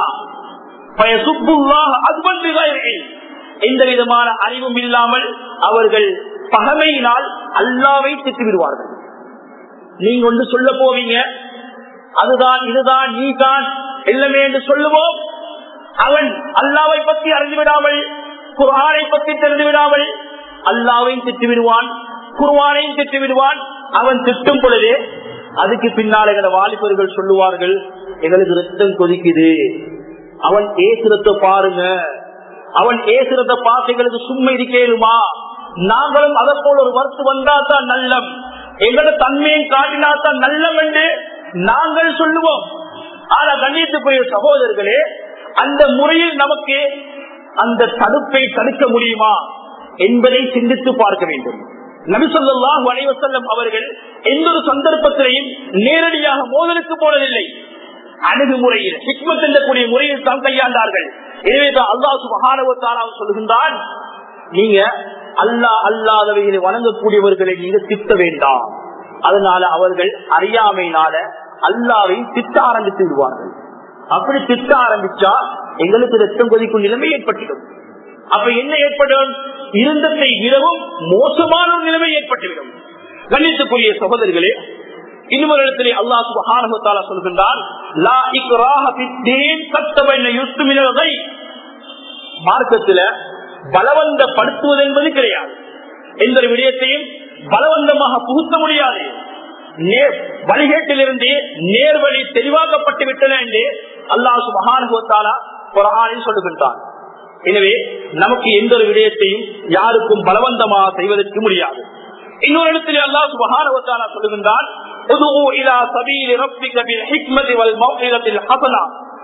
எந்த விதமான அறிவும் இல்லாமல் அவர்கள் பகமையினால் அல்லாவை திட்டு விடுவார்கள். நீங்க ஒன்று சொல்ல போவீங்க, அதுதான் இதுதான் நீ தான் எல்லாமே என்று சொல்லுவோம். அவன் அல்லாவை பற்றி அறிந்து விடாமல், குர்ஆனை பற்றி தெரிந்து விடாமல் அல்லாவையும் திட்டு விடுவான், குர்ஆனையும் திட்டு விடுவான். அவன் திட்டும் பொழுது அதுக்கு பின்னால் எங்களை வாலிபர்கள் சொல்லுவார்கள், எங்களுக்கு ரத்தம் கொதிக்குது, அவன் ஏசுறத பாருங்க, அவன் ஏசுறத பார்த்து எங்களுக்கு சும்மா இருக்கேனுமா, நாங்களும் அதை போல ஒரு வருத்து வந்தாதான் நல்லம், எங்களோட தன்மையை காட்டினாதான் நல்லம் என்று நாங்கள் சொல்லுவோம். ஆனா கண்ணியத்துக்குரிய சகோதரர்களே, அந்த முறையில் நமக்கு அந்த தடுப்பை தடுக்க முடியுமா என்பதை சிந்தித்து பார்க்க வேண்டும். நபி ஸல்லல்லாஹு அலைஹி வஸல்லம் அவர்கள் எந்த ஒரு சந்தர்ப்பத்திலையும் நேரடியாக மோதலுக்கு போனதில்லை. அணுகுமுறையில் ஹிக்மத் என்ற முறையில் தான் கையாண்டார்கள். எனவேதான் அல்லாஹ் சுப்ஹானஹு வ தஆலா சொல்கின்றான், நீங்க அல்லாஹ் அல்லாதவைகளை வணங்கக்கூடியவர்களை நீங்க திட்ட வேண்டாம். அதனால அவர்கள் அறியாமையினால அல்லாவை திட்ட ஆரம்பித்து விடுவார்கள். அப்படி திட்ட ஆரம்பிச்சா எங்களுக்கு ரத்தம் கொதிக்கும் நிலைமை ஏற்பட்டுவிடும். அப்ப என்ன ஏற்படும்? இருந்ததை விடவும் மோசமான ஒரு நிலைமை ஏற்பட்டுவிடும். கண்ணியத்துக்குரிய சகோதரர்களே, இன்னொரு இடத்திலே அல்லாஹ் சுப்ஹானஹு வ தஆலா சொல்கின்றான், லா இக்ராஹ ஃபித்தீன் கத்தபைன யுஸ்மினல் கை. மார்க்கத்துல பலவந்தப்படுத்துவது என்பது கிடையாது. எந்த விடயத்தையும் பலவந்தமாக புகுத்த முடியாது. வழிகேட்டிலிருந்து நேர்வழி தெளிவாக்கப்பட்டு விட்டன என்று அல்லாஹ் சுப்ஹானஹு வ தஆலா குர்ஆனில் சொல்லுகின்றான். எனவே நமக்கு எந்த ஒரு விடயத்தையும் யாருக்கும் பலவந்தமாக செய்வதற்கு முடியாது. இன்னொரு இடத்திலே அல்லாஹ் சுப்ஹானஹு வ தஆலா சொல்லுகின்றான், உதுஉ இலா சபீலி ரப்பிக பில் ஹிக்மதி வல் மௌஇதத்தில் ஹஸனா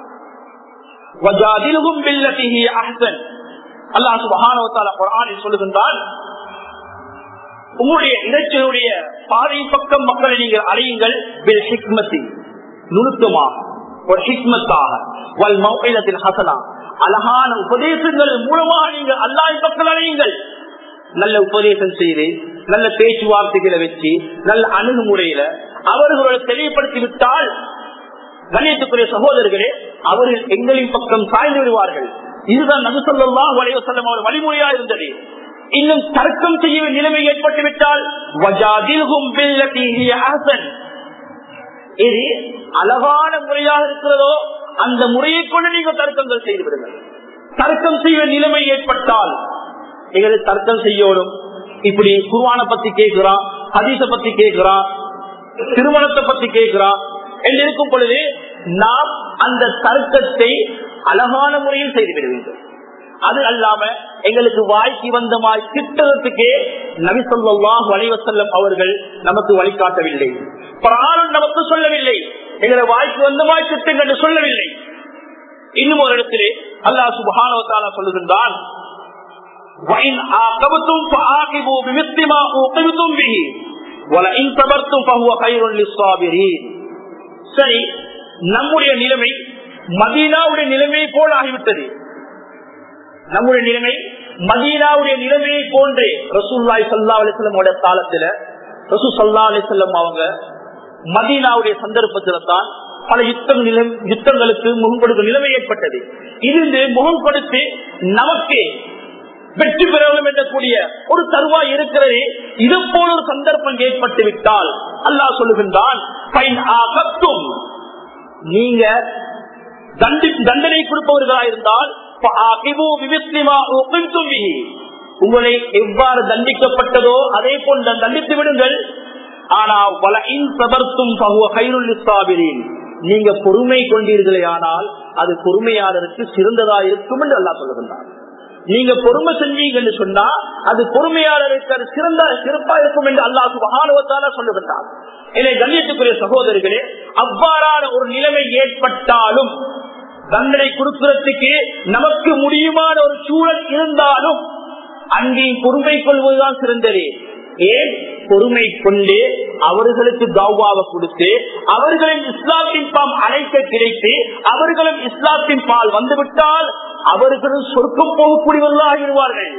வஜாதில்ஹும் பில்லதி ஹிய அஹ்ஸன். அல்லாஹ் சுப்ஹானஹு வ தஆலா குர்ஆனில் சொல்லுகின்றான், உங்களுடைய இறைச்சலுடைய பாதை பக்கம் மக்களை நீங்கள் அழையுங்கள், பில் ஹிக்மதி நுணுக்கமாக, ஒரு ஹிக்மத்தாக, வல் மௌஇதத்தில் ஹஸனா அழகான உபதேசங்கள் மூலமாக நீங்கள் அல்லாஹ்வின் பக்கம் அழையுங்கள். நல்ல உபதேசம் செய்து, நல்ல பேச்சுவார்த்தைகளை வச்சு, நல்ல அணுகுமுறையில அவர்களோட தெளிவுபடுத்தி விட்டால், கண்ணியத்துக்குரிய சகோதரர்களே, அவர்கள் எங்களின் பக்கம் சாய்ந்து விடுவார்கள். இதுதான் நபி ஸல்லல்லாஹு அலைஹி வஸல்லம் அவர்கள் வழிமுறையா இருந்தது. இன்னும் தர்க்கம் செய்ய நிலைமை ஏற்பட்டு விட்டால், வஜாதில்ஹும் பில்லதி ஹிய அஹ்ஸன், இது அழகான முறையாக இருக்கிறதோ அந்த முறையை கொண்டு நீங்கள் தர்க்கங்கள் செய்து விடுங்கள். தர்க்கம் செய்ய நிலைமை ஏற்பட்டால் எங்களுக்கு தர்க்கம் செய்யணும். இப்படி குர்ஆனை பத்தி கேட்கிறான், ஹதீஸ பத்தி கேட்கிறான், திருமணத்தை பத்தி கேட்கிறான் என்று இருக்கும் பொழுது நாம் அந்த தர்க்கத்தை அழகான முறையில் செய்துவிட வேண்டும். அது அல்லாம எங்களுக்கு வாய்க்கு வந்தமாய் திட்டத்துக்கே நபி ஸல்லல்லாஹு அலைஹி வஸல்லம் அவர்கள் நமக்கு வழிகாட்டவில்லை. குர்ஆன் நமக்கு சொல்லவில்லை, எங்களை வாய்க்கு வந்தமாய் திட்டுங்கள் என்று சொல்லவில்லை. இன்னும் ஒரு இடத்திலே அல்லாஹ் சுப்ஹானஹு வ தஆலா சொல்லுகின்றான், وَإِنْ عَاقَبْتُمْ فَعَاقِبُوا بِمِثْلِ مَا عُوقِبْتُمْ بِهِ وَلَئِنْ صَبَرْتُمْ فَهُوَ خَيْرٌ لِلصَّابِرِينَ. சரி, நம்முடைய நிலைமை மதீனாவுடைய நிலைமையை போல் ஆகிவிட்டது. நம்முடைய நிலைமை மதீனாவுடைய நிலைமையை போன்றே ரசூலுல்லாஹி ஸல்லல்லாஹு அலைஹி வஸல்லம் காலத்துல ரசூல் ஸல்லல்லாஹு அலைஹி வஸல்லம் அவங்க மதீனாவுடைய சந்தர்ப்பத்தில தான் பல யுத்தங்களுக்கு முகம் கொடுக்கும் நிலைமை ஏற்பட்டது. இருந்து முகம் கொடுத்து நமக்கு வெற்றி பெற வேண்டும் என்றக்கூடிய ஒரு தருவாய் இருக்கிறது. இது போல ஒரு சந்தர்ப்பம் ஏற்பட்டு விட்டால் அல்லாஹ் சொல்லுகின்றான், நீங்க தண்டனை கொடுப்பவர்களா இருந்தால் உங்களை எவ்வாறு தண்டிக்கப்பட்டதோ அதே போன்று தண்டித்து விடுங்கள். ஆனா நீங்க பொறுமை கொண்டீர்களே ஆனால் அது பொறுமையாளருக்கு சிறந்ததா இருக்கும் என்று அல்லாஹ் சொல்லுகின்றார். நீங்க பொறுமை செஞ்சீங்கன்னு சொன்னா அது பொறுமையாளருக்கு அது சிறப்பா இருக்கும் என்று அல்லாஹ் சுப்ஹானஹு வ தஆலா சொல்லுகின்றார். எனவே கண்ணியத்துக்குரிய சகோதரர்களே, அவ்வாறான ஒரு நிலைமை ஏற்பட்டாலும் தண்டனை கொடுக்கிறதுக்கு நமக்கு முடியுமான ஒரு சூழல் இருந்தாலும் அங்கேயும் பொறுமை கொள்வதுதான் சிறந்தது. ஏன் பொறுமை கொண்டு அவர்களுக்கு தௌவாவை கொடுத்து அவர்களின் இஸ்லாத்தின் பால் அழைக்க கிடைத்து அவர்களும் இஸ்லாத்தின் பால் வந்துவிட்டால் அவர்களும் சொர்க்கம் போகக்கூடியவர்களாக ஆகிடுவார்கள்.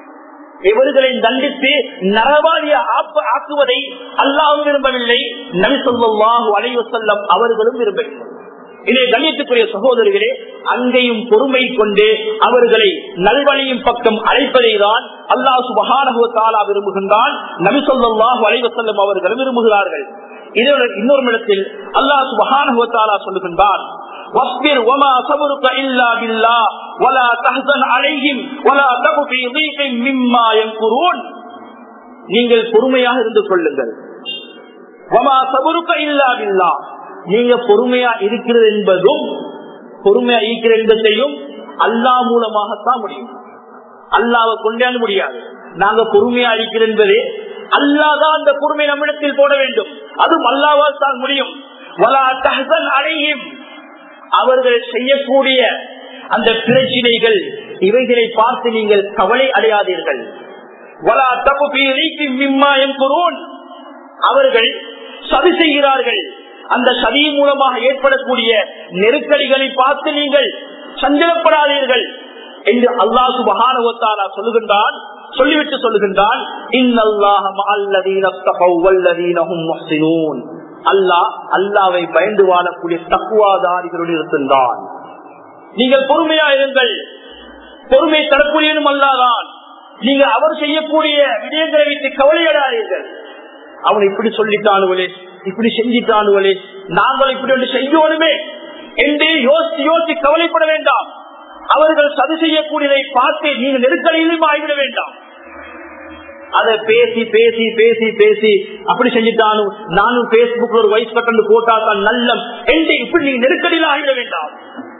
இவர்களை தண்டித்து நரவாதிய ஆக்குவதை அல்லாஹ்வும் விரும்பவில்லை, நபி ஸல்லல்லாஹு அலைஹி வஸல்லம் அவர்களும் விரும்பவில்லை. இதை கண்ணியத்துக்குரிய சகோதரர்களே, அங்கேயும் பொறுமை கொண்டு அவர்களை நல்வழியின் பக்கம் அழைப்பதை தான் அல்லாஹ் சுப்ஹானஹு வ தஆலா விரும்புகின்றான், நபி ஸல்லல்லாஹு அலைஹி வஸல்லம் அவர்களும் விரும்புகிறார்கள். இதோட இன்னொரு இடத்தில் அல்லாஹ் சுப்ஹானஹு வ தஆலா சொல்லுகின்றான், வஸ்பிர் வமா ஸபருக இல்லா பில்லாஹ் வலா தஹ்ஸன் அலைஹிம் வலா தகு ஃபீ ضيقٍ மிம்மா யன்குரூன். நீங்கள் பொறுமையாக இருந்து கொள்ளுங்கள். வமா ஸபருக இல்லா பில்லாஹ், நீங்க பொறுமையா இருக்கிறது என்பதும் பொறுமையா இருக்கிற என்பதையும் அல்லாஹ் மூலமாகத்தான் முடியும். அல்லாஹ்வை கொண்டாட முடியாது. நாங்க பொறுமையா இருக்கிற என்பது அல்லாஹ் தான் அந்த பொறுமை நம்மிடத்தில் போட வேண்டும். அதுவும் அல்லாஹ்வால் தான் முடியும். வலா தஹ்ஸன் அலைஹிம், அவர்கள் செய்யக்கூடிய அந்த பிரச்சனைகள் இவைகளை பார்த்து நீங்கள் கவலை அடையாதீர்கள். வலா தகு ஃபீ ضيقٍ மிம்மா யன்குரூன், அவர்கள் சதி செய்கிறார்கள், அந்த சதி மூலமாக ஏற்படக்கூடிய நெருக்கடிகளை பார்த்து நீங்கள் சஞ்சலப்படாதீர்கள் என்று அல்லாஹ் சுப்ஹானஹு வ தஆலா சொல்லுகின்றான். சொல்லிவிட்டு சொல்லுகின்றான், இன்னல்லாஹ மஅல்லதீன தகவ் வல்லதீன ஹும் முஹ்ஸினூன். அல்லாஹ்வை பயந்து வாழக்கூடிய தக்வாதாரிகளுடன் இருக்கின்றான். நீங்கள் பொறுமையா இருங்கள். பொறுமை தரக்கூடியதும் அல்லாஹ்தான். நீங்க அவர் செய்யக்கூடிய விடயங்களை வைத்து கவலையடாதீர்கள். அவன் இப்படி சொல்லிட்டானுவலே, இப்படி செஞ்சிட்டானுவலே, நாங்கள் இப்படி ஒன்று செய்யணுமே என்று யோசித்து கவலைப்பட வேண்டாம். அவர்கள் சதி செய்யக்கூடியதை பார்த்து நீங்க நெருக்கடியிலும் ஆகிவிட வேண்டாம். அதை பேசி பேசி பேசி பேசி அப்படி செஞ்சுட்டானு, நானும் பேஸ்புக்ல ஒரு வயசு கட்டணு போட்டாதான் நல்லம் என்று இப்படி நீங்க நெருக்கடியில் ஆகிவிட வேண்டாம்.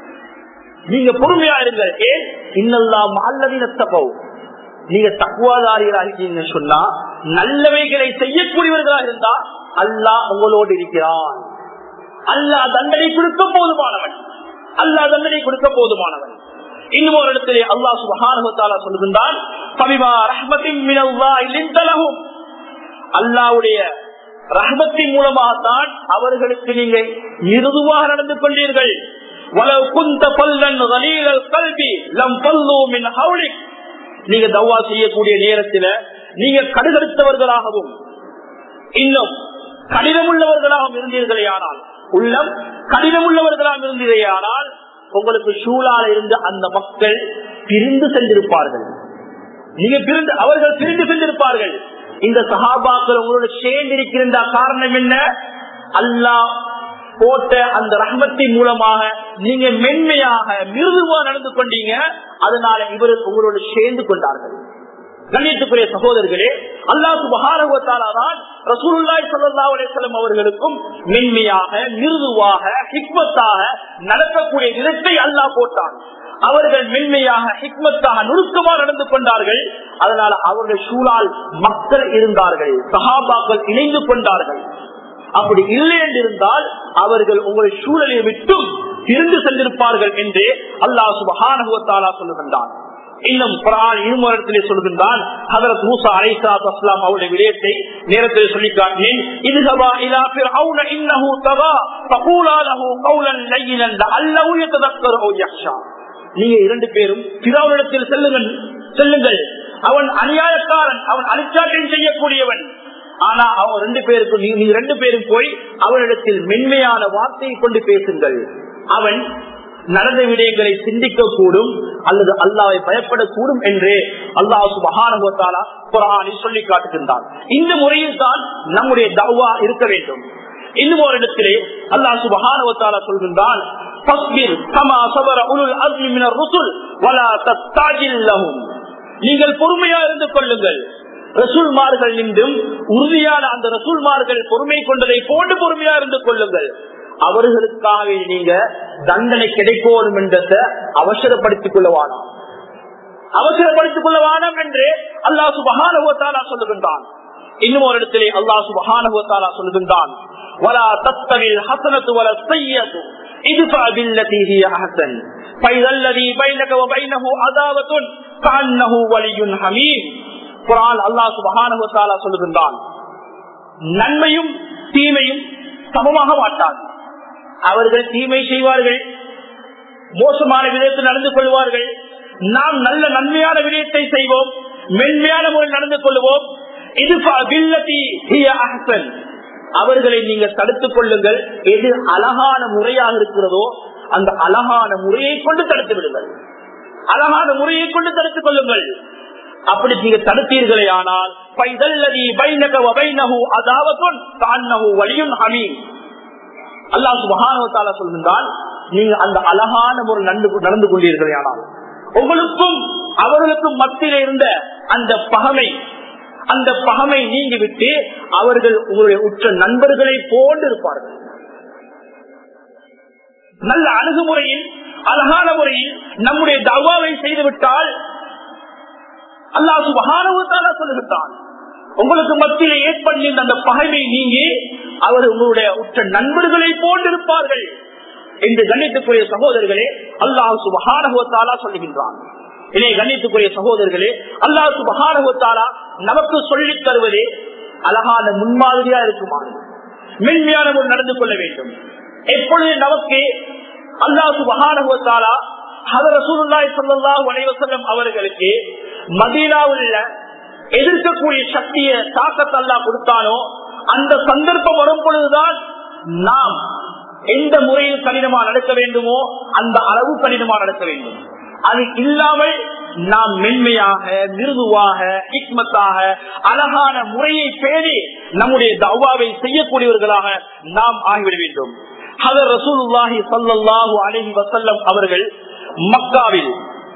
நீங்க பொறுமையா இருங்கள். ஏன் இன்னெல்லாம் அல்லதினத்தப்போ நீங்க தக்குவாதாரிகளாக சொன்னா நல்லவைகளை செய்யக்கூடியவர்களாக இருந்தா அல்லாஹ் உங்களோடு இருக்கிறான். அல்லாஹ் தண்டனை கொடுக்க போதுமானவன். அல்லாஹ் தண்டனை கொடுக்க போதுமானவன். இன்னும் ஒரு இடத்திலே அல்லாஹ் சுப்ஹானஹு வ தஆலா சொல்லுகின்றான், ஃபபிமா ரஹ்மத்தின் மினல்லாஹி லின்தலஹும், அல்லாஹ்வுடைய ரஹ்மத்தின் மூலமாகத்தான் அவர்களுக்கு நீங்க மிருதுவாக நடந்து கொண்டீர்கள். வலவ் குன்த ஃபல்லன் கலீலல் கல்பி லம் ஃபல்லு மின் ஹவ்லிக், நீங்க தவ்வா செய்யக்கூடிய நேரத்தில் நீங்க கடுகடுத்தவர்களாகவும் இன்னும் கடினமுள்ளவர்களாகவும் இருந்தீர்களே ஆனால், உள்ளம் கடினமுள்ளவர்களாக இருந்ததே ஆனால் உங்களுக்கு சூழால இருந்து அந்த மக்கள் பிரிந்து சென்றிருப்பார்கள். நீங்க பிரிந்து, அவர்கள் பிரிந்து சென்றிருப்பார்கள். இந்த சஹாபாக்கள் உங்களோட சேர்ந்திருக்கின்ற காரணம் என்ன? அல்லாஹ் போட்ட அந்த ரஹ்மத்தின் மூலமாக நீங்க மென்மையாக மிருதுவா நடந்து கொண்டீங்க. அதனால இவர்கள் உங்களோடு சேர்ந்து கொண்டார்கள். கண்ணியத்துக்குரிய சகோதரர்களே, அல்லாஹ் சுப்ஹானஹு வ தஆலா தான் ரசூலுல்லாஹி ஸல்லல்லாஹு அலைஹி வஸல்லம் அவர்களுக்கும் மென்மையாக மிருதுவாக ஹிக்மத்தாக நடக்கக்கூடிய விதத்தை அல்லாஹ் போட்டான். அவர்கள் மென்மையாக ஹிக்மத்தாக நுணுக்கமாக நடந்து கொண்டார்கள். அதனால அவர்கள் சூழால் மக்கள் இருந்தார்கள், சஹாபாக்கள் இணைந்து கொண்டார்கள். அப்படி இல்லை என்றிருந்தால் அவர்கள் உங்கள் சூழலை விட்டும் திரிந்து சென்றிருப்பார்கள் என்று அல்லாஹ் சுப்ஹானஹு வ தஆலா சொல்லுகின்றான். இன்னும் குர்ஆன் இருமரத்திலே சொல்லுகின்றான், ஹஜ்ரத் மூஸா அலைஹிஸ்ஸலாத்து வஸ்ஸலாம் அவருடைய விடயத்தை நேரத்தில் சொல்லி காட்டினேன். இத்ஹபா இலா ஃபிர்அவுன இன்னஹு தகா ஃபகூலா லஹு கௌலன் லய்யினன் லஅல்லஹு யததக்கரு அவ் யக்ஷா. நீங்க இரண்டு பேரும் ஃபிர்அவுனிடத்தில் செல்லுங்கள். அவன் அநியாயக்காரன், அவன் அழிச்சாட்டம் செய்யக்கூடியவன். ஆனா அவன் நீங்க ரெண்டு பேரும் போய் அவனிடத்தில் மென்மையான வார்த்தையை கொண்டு பேசுங்கள். அவன் நடந்த விடயங்களை சிந்திக்க கூடும் அல்லது அல்லாஹ்வை பயப்படக்கூடும் என்று அல்லாஹ் சுப்ஹானஹு வ தஆலா குர்ஆனில் சொல்லி காட்டுகின்றான். இந்த முறையில் தான் நம்முடைய தஅவா இருக்க வேண்டும். இன்னும் ஒரு இடத்திலே அல்லாஹ் சுப்ஹானஹு வ தஆலா சொல்கின்றான், நீங்கள் பொறுமையா இருந்து கொள்ளுங்கள். ரசூல்மார்கள் நின்றும் உறுதியான அந்த ரசூல்மார்கள் பொறுமை கொண்டதை போன்று பொறுமையா இருந்து கொள்ளுங்கள். அவர்களுக்காக நீங்க தண்டனை கிடைக்கணும் என்றதை அவசரப்படுத்திக் கொள்ளவானாம், அவசரப்படுத்திக் கொள்ளவானாம் என்று அல்லாஹ் சுப்ஹானஹு வ தஆலா சொல்லுகின்றான். இன்னும் ஒரு இடத்திலே அல்லாஹ் சுப்ஹானஹு வ தஆலா சொல்லுகின்றான், வலா தஸ்தவில் ஹஸனத்து வலா ஸய்யத்து இத்ஃபா பில்லதி ஹிய அஹ்ஸன் ஃபைதல்லதி பைனக வ பைனஹு அதாவத்துன் கஅன்னஹு வலியுன் ஹமீம். குர்ஆன் அல்லாஹ் சுப்ஹானஹு வ தஆலா சொல்லுகின்றான், நன்மையும் தீமையும் சமமாக மாட்டாது. அவர்கள் தீமை செய்வார்கள், மோசமான விதத்தில் நடந்து கொள்வார்கள். நாம் நல்ல நன்மையான விடயத்தை செய்வோம், மென்மையான முறையில் நடந்து கொள்வோம். அவர்களை நீங்க தடுத்துக் கொள்ளுங்கள். எது அழகான முறையாக இருக்கிறதோ அந்த அழகான முறையை கொண்டு தடுத்து விடுங்கள், அழகான முறையை கொண்டு தடுத்துக் கொள்ளுங்கள். அப்படி நீங்க தடுத்தீர்களே ஆனால் அல்லாஹ் சுப்ஹானஹு வ தஆலா சொல்கின்றான், நீங்க அந்த அழகான முறை நடந்து கொண்டீர்களே ஆனால் உங்களுக்கும் அவர்களுக்கும் மத்தியில இருந்த அந்த பகமை நீங்கிவிட்டு அவர்கள் உங்களுடைய உற்ற நண்பர்களை போன்று இருப்பார்கள். நல்ல அணுகுமுறையில் அழகான முறையில் நம்முடைய தஅவாவை செய்துவிட்டால் அல்லாஹ் சுப்ஹானஹு வ தஆலா சொல்லுகிறான், உங்களுக்கு மத்தியில ஏற்படுகின்ற அந்த பகைமை நீங்கி அவர் உங்களுடைய உற்ற நண்பர்களை போன்றிருப்பார்கள் என்று கண்ணியத்துக்குரிய சகோதரர்களே அல்லாஹ் சுப்ஹானஹு வ தஆலா சொல்லுகின்றான். இதை கண்ணியத்துக்குரிய சகோதரர்களே அல்லாஹ் சுப்ஹானஹு வ தஆலா நமக்கு சொல்லித் தருவதே அழகான முன்மாதிரியா இருக்குமாறு மென்மையான முறை நடந்து கொள்ள வேண்டும். எப்பொழுது நமக்கு அல்லாஹ் சுப்ஹானஹு வ தஆலா ஹஜ்ரத் ரசூலுல்லாஹி ஸல்லல்லாஹு அலைஹி வஸல்லம் அவர்களுக்கு மதீனாவுல எதிர்க்கக்கூடிய சக்தியை தாக்கத்தை அல்லாஹ் கொடுத்தானோ அந்த சந்தர்ப்பம் வரும் பொழுதுதான் நாம் எந்த முறையில் கடினமா நடக்க வேண்டுமோ அந்த அளவு கடினமா நடக்க வேண்டும். அது இல்லாமல் நாம் மென்மையாக மிருதுவாக ஹிக்மத்தாக அழகான முறையை பேணி நம்முடைய தஅவாவை செய்யக்கூடியவர்களாக நாம் ஆகிவிட வேண்டும். ஹஜ்ரத் ரசூலுல்லாஹி ஸல்லல்லாஹு அலைஹி வஸல்லம் அவர்கள் மக்காவில்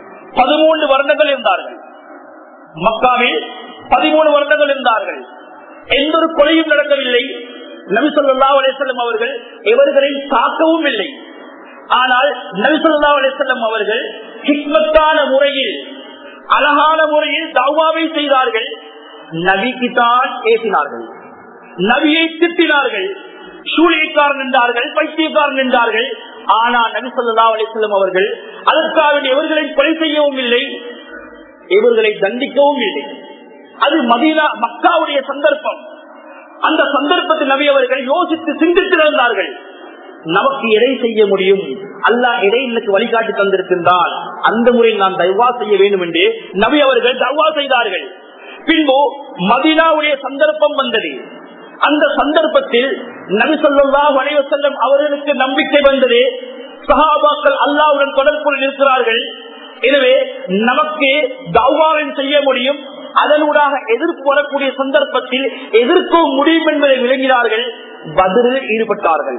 13 வருடங்கள் இருந்தார்கள். மக்காவில் 13 வருடங்கள் இருந்தார்கள். எந்த ஒரு கொலையும் நடக்கவில்லை. நபி ஸல்லல்லாஹு அலைஹி வஸல்லம் அவர்கள் எவர்களை தாக்கவும் இல்லை. ஆனால் நபி ஸல்லல்லாஹு அலைஹி வஸல்லம் அவர்கள் ஹிக்மத்தான முறையில் அழகான முறையில் தஅவாவை செய்தார்கள். நபிக்கு தான் ஏசினார்கள், நபியை திட்டினார்கள், சூழியக்காரன் என்றார்கள், பைத்தியக்காரன் என்றார்கள். ஆனால் நபி ஸல்லல்லாஹு அலைஹி வஸல்லம் அவர்கள் அதற்காக இவர்களை கொலை செய்யவும் இல்லை, இவர்களை தண்டிக்கவும் இல்லை. அது மக்காவுடைய சந்தர்ப்பம். அந்த சந்தர்ப்பத்தில் நபி அவர்கள் யோசித்து சிந்தித்து இருந்தார்கள், நமக்கு எதை செய்ய முடியும், அல்லாஹ் எதை எனக்கு வழிகாட்டி தந்திருக்கின்றால் அந்த முறையில் நான் தஅவா செய்ய வேண்டும் என்று நபி அவர்கள் தஅவா செய்தார்கள். பின்பு மதீனாவுடைய சந்தர்ப்பம் வந்தது. அந்த சந்தர்ப்பத்தில் நபி ஸல்லல்லாஹு அலைஹி வஸல்லம் அவர்களுக்கு நம்பிக்கை வந்தது. சஹாபாக்கள் அல்லாஹ்வுடன் தொடர்புடன் இருக்கிறார்கள், எனவே நமக்கு தஅவாவை செய்ய முடியும், அதனூடாக எதிர்ப்பு வரக்கூடிய சந்தர்ப்பத்தில் எதிர்க்கவும் முடியும் என்பதை விளங்கினார்கள். பத்ரில் ஈடுபட்டார்கள்.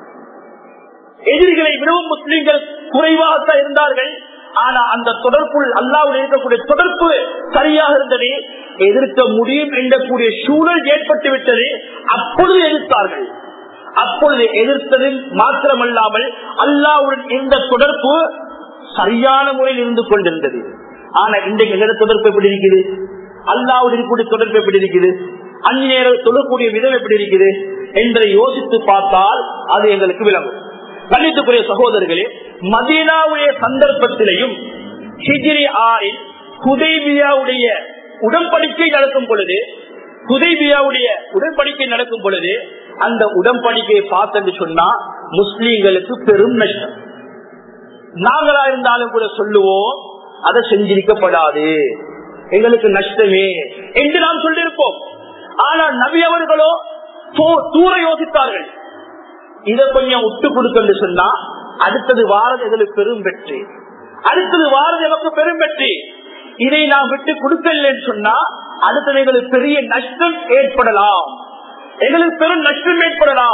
எதிரிகளை விடவும் முஸ்லிம்கள் குறைவாகத்தான் இருந்தார்கள். ஆனா அந்த தொடர்புள் அல்லாஹ்வுடன் இருக்கக்கூடிய தொடர்பு சரியாக இருந்தது. எதிர்க்க முடியும் என்ற சூழல் ஏற்பட்டு விட்டது. அப்பொழுது எதிர்த்தார்கள். அப்பொழுது எதிர்த்தது மாத்திரமல்லாமல் அல்லாஹ்வுடன் இந்த தொடர்பு சரியான முறையில் இருந்து கொண்டிருந்தது. ஆனா இன்றைக்கு எந்த தொடர்பு எப்படி இருக்குது, அல்லாஹ்வுடன் கூடிய தொடர்பு எப்படி இருக்குது, அந்நேரம் தொழக்கூடிய விதம் எப்படி இருக்குது என்பதை யோசித்து பார்த்தால் அது எங்களுக்கு விளங்கும். கண்ணியத்துக்குரிய சகோதரர்களே, மதீனாவுடைய சந்தர்ப்பத்திலையும் ஹிஜ்ரி 6 ஹுதைபியாவுடைய உடன்படிக்கை நடக்கும் பொழுது, ஹுதைபியாவுடைய உடன்படிக்கை நடக்கும் பொழுது அந்த உடன்படிக்கையை பார்த்து சொன்னா முஸ்லீம்களுக்கு பெரும் நஷ்டம். நாங்களா இருந்தாலும் கூட சொல்லுவோம், அதை செஞ்சிருக்கப்படாது, எங்களுக்கு நஷ்டமே என்று நாம் சொல்லியிருப்போம். ஆனால் நபி அவர்களோ தூர யோசித்தார்கள். இதை கொஞ்சம் விட்டு கொடுக்க சொன்னா அடுத்தது வாரது எங்களுக்கு பெரும் வெற்றி, அடுத்தது வாரது எனக்கு பெரும் வெற்றி. இதை நாம் விட்டு கொடுக்கலன்னு சொன்னா அடுத்தது எங்களுக்கு பெரிய நஷ்டம் ஏற்படலாம், எங்களுக்கு பெரும் நஷ்டம் ஏற்படலாம்.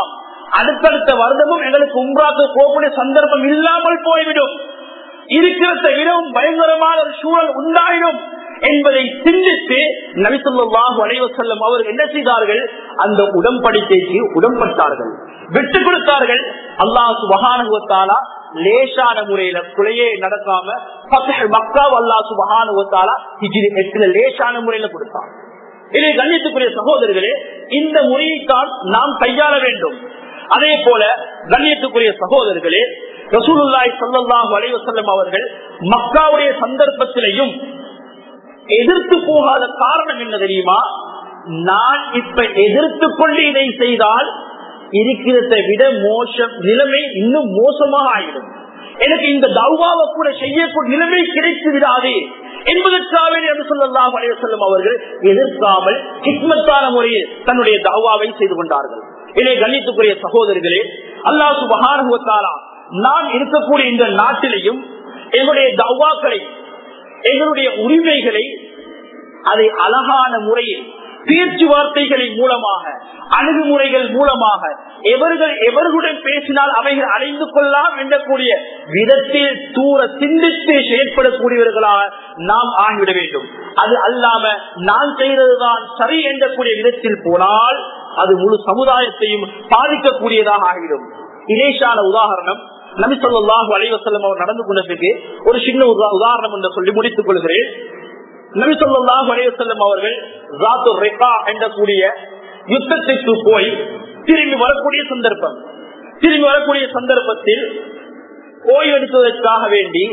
அடுத்தடுத்த வருடமும் எங்களுக்கு உம்ராக்கு போகக்கூடிய சந்தர்ப்பம் இல்லாமல் போய்விடும், இருக்கிறத விடவும் பயங்கரமான ஒரு சூழல் உண்டாயிடும் என்பதை சிந்தித்து நபி ஸல்லல்லாஹு அலைஹி வஸல்லம் அவர்கள் என்ன செய்தார்கள்? அந்த உடன்படிக்கைக்கு உடன்பட்டார்கள், விட்டுக் கொடுத்தார்கள். அல்லாஹ் சுப்ஹானஹு வ தஆலா லேசான முறையில குலையே நடக்காம மக்காவை அல்லாஹ் சுப்ஹானஹு வ தஆலா ஹிஜ்ரி 8 லேசான முறையில கொடுத்தார். இதை கண்ணியத்துக்குரிய சகோதரர்களே, இந்த முறையைத்தான் நாம் கையாள வேண்டும். அதே போல கண்ணியத்துக்குரிய சகோதரர்களே, ரசூலுல்லாஹி ஸல்லல்லாஹு அலைஹி வஸல்லம் அவர்கள் மக்காவுடைய சந்தர்ப்பத்திலையும் எதிர்த்து போகாத காரணம் என்ன தெரியுமா? நான் இப்ப எதிர்த்து கொண்டு இதை செய்தால் இருக்கிறதை விட மோசம் நிலைமை இன்னும் மோசமாக ஆகிடும், எனக்கு இந்த தௌவாவை கூட செய்யக்கூடிய நிலைமை கிடைத்து விடாது என்பதற்காக நபி ஸல்லல்லாஹு அலைஹி வஸல்லம் அவர்கள் எதிர்க்காமல் ஹிக்மத்தான முறையில் தன்னுடைய தௌவாவை செய்து கொண்டார்கள். இதை கண்ணியத்துக்குரிய சகோதரர்களே, அல்லாஹ் சுப்ஹானஹு வ தஆலா நாம் இருக்கக்கூடிய இந்த நாட்டிலையும் எங்களுடைய தௌவாக்களை, எங்களுடைய உரிமைகளை அதை அழகான முறையில் பேச்சுவார்த்தைகளின் மூலமாக, அணுகுமுறைகள் மூலமாக எவர்களுடன் பேசினால் அவைகள் அடைந்து கொள்ளலாம் எண்ணக்கூடிய விதத்தில் தூர சிந்தித்து செயற்படக்கூடியவர்களாக நாம் ஆகிவிட வேண்டும். அது அல்லாம நான் செய்ததுதான் சரி எண்ணக்கூடிய விதத்தில் போனால் அது முழு சமுதாயத்தையும் பாதிக்கக்கூடியதாக ஆகிவிடும். இலேசான உதாரணம் நபி ஸல்லல்லாஹு அலைஹி வஸல்லம் அவர் நடந்து கொண்டதுக்கு ஒரு சின்ன உதாரணம் என்று சொல்லி முடித்துக் கொள்கிறேன். நபி ஸல்லல்லாஹு அலைஹி வஸல்லம் அவர்கள் ஸாத்து ரிகா என்ற கூடிய யுத்தத்திற்கு போய் திரும்பி வரக்கூடிய சந்தர்ப்பத்தில் ஓய்வெடுப்பதற்காக வேண்டி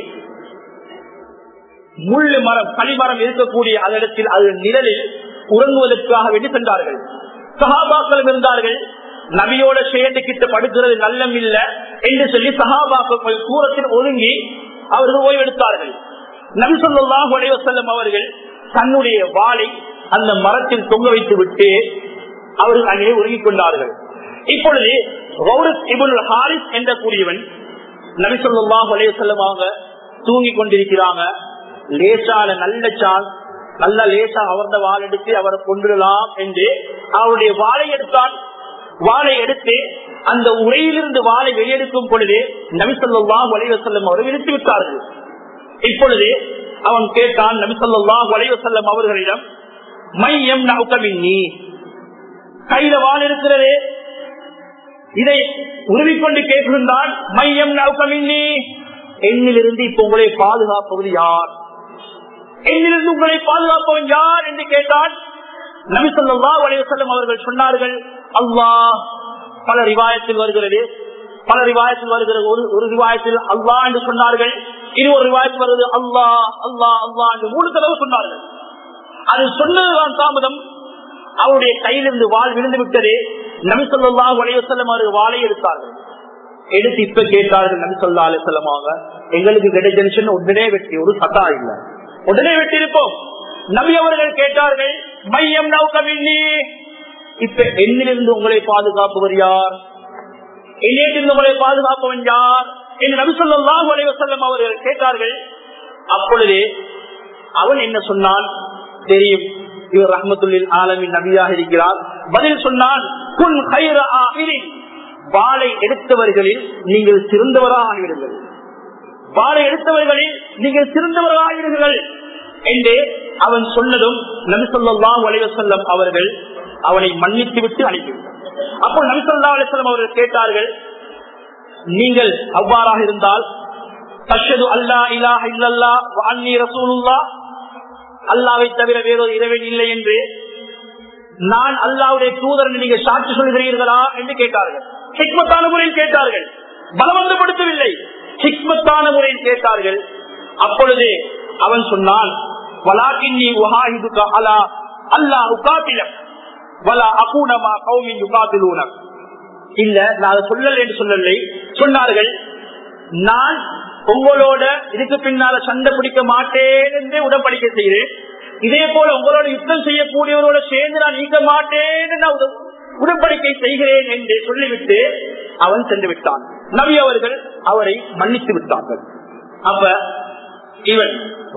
முள்ளு மரம், களிமரம் இருக்கக்கூடிய அதனிடத்தில் அது நிழலில் உறங்குவதற்காக வேண்டி சென்றார்கள். சஹாபாக்களும் இருந்தார்கள். நபியோட சேர்ந்து கிட்ட படுக்கிறது நல்லம் இல்ல என்று சொல்லி சஹாபாக்கள் தூரத்தில் ஒதுங்கி அவர்கள் ஓய்வெடுத்தார்கள். நபி ஸல்லல்லாஹு அலைஹி வஸல்லம் அவர்கள் தன்னுடைய வாளை அந்த மரத்தில் தொங்க வைத்து விட்டு அவர்கள் அங்கே உறங்கிக் கொண்டார்கள். இப்பொழுது ரௌரத் இப்னுல் ஹாரிஸ் என்ற கூடியவன் நபி ஸல்லல்லாஹு அலைஹி வஸல்லம் அவங்க தூங்கி கொண்டிருக்கிறாங்க. லேசான நல்ல லேசா அவரது வாள் எடுத்து அவரை கொண்டுடலாம் என்று அவருடைய வாளை எடுத்தான். வாளை எடுத்து அந்த உரையிலிருந்து வாளை வெளியெடுக்கும் பொழுது நபி ஸல்லல்லாஹு அலைஹி வஸல்லம் அவர்கள் இழுத்து விட்டார்கள். இப்பொழுது அவன் கேட்டான் நபி ஸல்லல்லாஹு அலைஹி வஸல்லம் அவர்களிடம், மையம் நௌகமின்னி, கையில வாள் இருக்கிறதே, இதை உருவிக்கொண்டு கேட்கின்றான். மையம் நௌகமின்னி, என்னிலிருந்து இப்ப உங்களை பாதுகாப்பது யார்? என்னிலிருந்து உங்களை பாதுகாப்பவன் யார் என்று கேட்டான். நபி ஸல்லல்லாஹு அலைஹி வஸல்லம் அவர்கள் சொன்னார்கள், அல்லாஹ். பல ரிவாயத்தில் வருகிறது, ஒரு ரிவாயத்தில் அல்லாஹ் என்று சொன்னார்கள், இது ஒரு ரிவாயத்தில் வருகிறது அல்லாஹ் அல்லாஹ் அல்லாஹ் என்று 3 தடவை சொன்னார்கள். அது சொன்னதுதான் தாமதம். அவருடைய கையிலிருந்து வாள் விழுந்து விட்டது. நபி ஸல்லல்லாஹு அலைஹி வஸல்லம் அவர்கள் வாளை எடுத்தார்கள். எடுத்து இப்ப கேட்டார்கள் நபி ஸல்லல்லாஹு அலைஹி வஸல்லம் அவங்க, எங்களுக்கு கிடைச்ச உடனே வெட்டி, ஒரு சட்டா இல்ல, உடனே வெட்டி இருப்போம். நபி அவர்கள் கேட்டார்கள், மையம் நௌகமின்னி, இப்ப என்னிலிருந்து உங்களை பாதுகாப்பவர் யார்? என்னிலிருந்து உங்களை பாதுகாப்பவன் யார் என்று நபி ஸல்லல்லாஹு அலைஹி வஸல்லம் அவர்கள் கேட்டார்கள். அப்பொழுது அவன் என்ன சொன்னான் தெரியும், இவர் ரஹ்மத்துல்லில் ஆலமீன் நபியாக இருக்கிறார். பதில் சொன்னான், குன் கைர ஆஹிரின், வாளை எடுத்தவர்களில் நீங்கள் சிறந்தவராக ஆகிவிடுங்கள், வாளை எடுத்தவர்களில் நீங்கள் சிறந்தவராக ஆகிவிடுங்கள் என்று அவன் சொன்னதும் நபி ஸல்லல்லாஹு அலைஹி வஸல்லம் அவர்கள் அவனை மன்னித்து விட்டு அனுப்பிவிட்டார். அப்போ நபி ஸல்லல்லாஹு அலைஹி வஸல்லம் அவர்கள் கேட்டார்கள், நீங்கள் அவ்வாறாக இருந்தால் தஷ்ஹது அல்லா இலாஹ இல்லல்லாஹ் வ அன்னி ரசூலுல்லாஹ், அல்லாஹ்வை தவிர வேறொரு இறைவன் இல்லை என்று நான் அல்லாஹ்வுடைய தூதர் என்று நீங்கள் சாட்சி சொல்கிறீர்களா என்று கேட்டார்கள். ஹிக்மத்தான முறையில் கேட்டார்கள், பலவந்தப்படுத்தவில்லை, ஹிக்மத்தான முறையில் கேட்டார்கள். அப்பொழுது அவன் சொன்னான், வலாகின்னி உஹாஹிதுக அலா அல்லா உகாத்திலக் வலா அகூன மா கௌமின் யுகாத்திலூனக், இல்ல நான் சொல்லல என்று சொல்லலை. சொன்னார்கள், நான் உங்களோட இதுக்கு பின்னால சண்டை பிடிக்க மாட்டேன் என்று உடன்படிக்கை செய்கிறேன், இதே போல உங்களோட யுத்தம் செய்யக்கூடியவரோட சேர்ந்து நான் நீக்க மாட்டேன் நான் உடன்படிக்கை செய்கிறேன் என்று சொல்லிவிட்டு அவன் சென்று விட்டான். நபி அவர்கள் அவரை மன்னித்து விட்டார்கள். அப்ப இவன்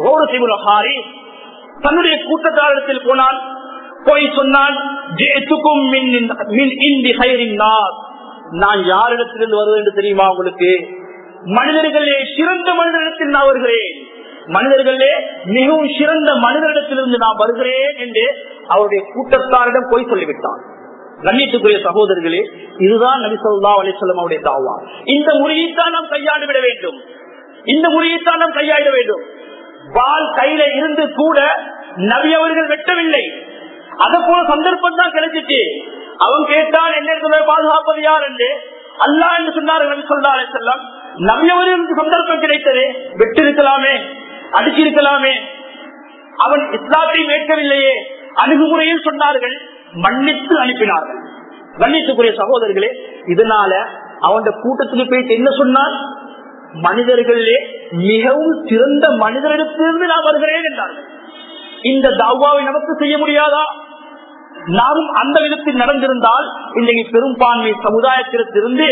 தன்னுடைய கூட்டத்தாரிடத்தில் போனான், போய் சொன்னான், நான் யாரிடத்திலிருந்து வருவேன் என்று தெரியுமா உங்களுக்கு? மனிதர்களே சிறந்த மனிதரிடத்தில் நான் வருகிறேன், மனிதர்களே மிகவும் சிறந்த மனிதரிடத்திலிருந்து நான் வருகிறேன் என்று அவருடைய கூட்டத்தாரிடம் போய் சொல்லிவிட்டான். கண்ணியத்துக்குரிய சகோதரர்களே, இதுதான் நபி ஸல்லல்லாஹு அலைஹி வஸல்லம் அவருடைய தாவா. இந்த முறையைத்தான் நாம் கையாண்டு விட வேண்டும், இந்த முறையைத்தான் நாம் கையாட வேண்டும். வாள் கையில இருந்து கூட நபி அவர்கள் வெட்டவில்லை. அத போல சந்தர்ப்பம் தான் கிடைச்சிச்சு. அவன் கேட்டான் என்ன பாதுகாப்பது யார் என்று. அல்லாஹ் என்று சொன்னார்கள் நபி ஸல்லல்லாஹு அலைஹி வஸல்லம். நபி அவர்களுக்கு சந்தர்ப்பம் கிடைத்தது, வெட்டிருக்கலாமே, அடிச்சிருக்கலாமே. அவன் இஸ்லாத்தை மேற்கவில்லையே, அணுகுமுறையில் சொன்னார்கள், மன்னித்து அனுப்பினார்கள். கண்ணியத்துக்குரிய சகோதரர்களே, இதனால அவன் கூட்டத்துக்கு போயிட்டு என்ன சொன்னான்? மனிதர்களே மிகவும் சிறந்த மனிதரிடத்திலிருந்து நான் வருகிறேன் என்றார்கள். இந்த தவ்வாவை நமக்கு செய்ய முடியாதா? நாமும் அந்த விதத்தில் நடந்திருந்தால் இன்றைக்கு பெரும்பான்மை சமுதாயத்திலிருந்து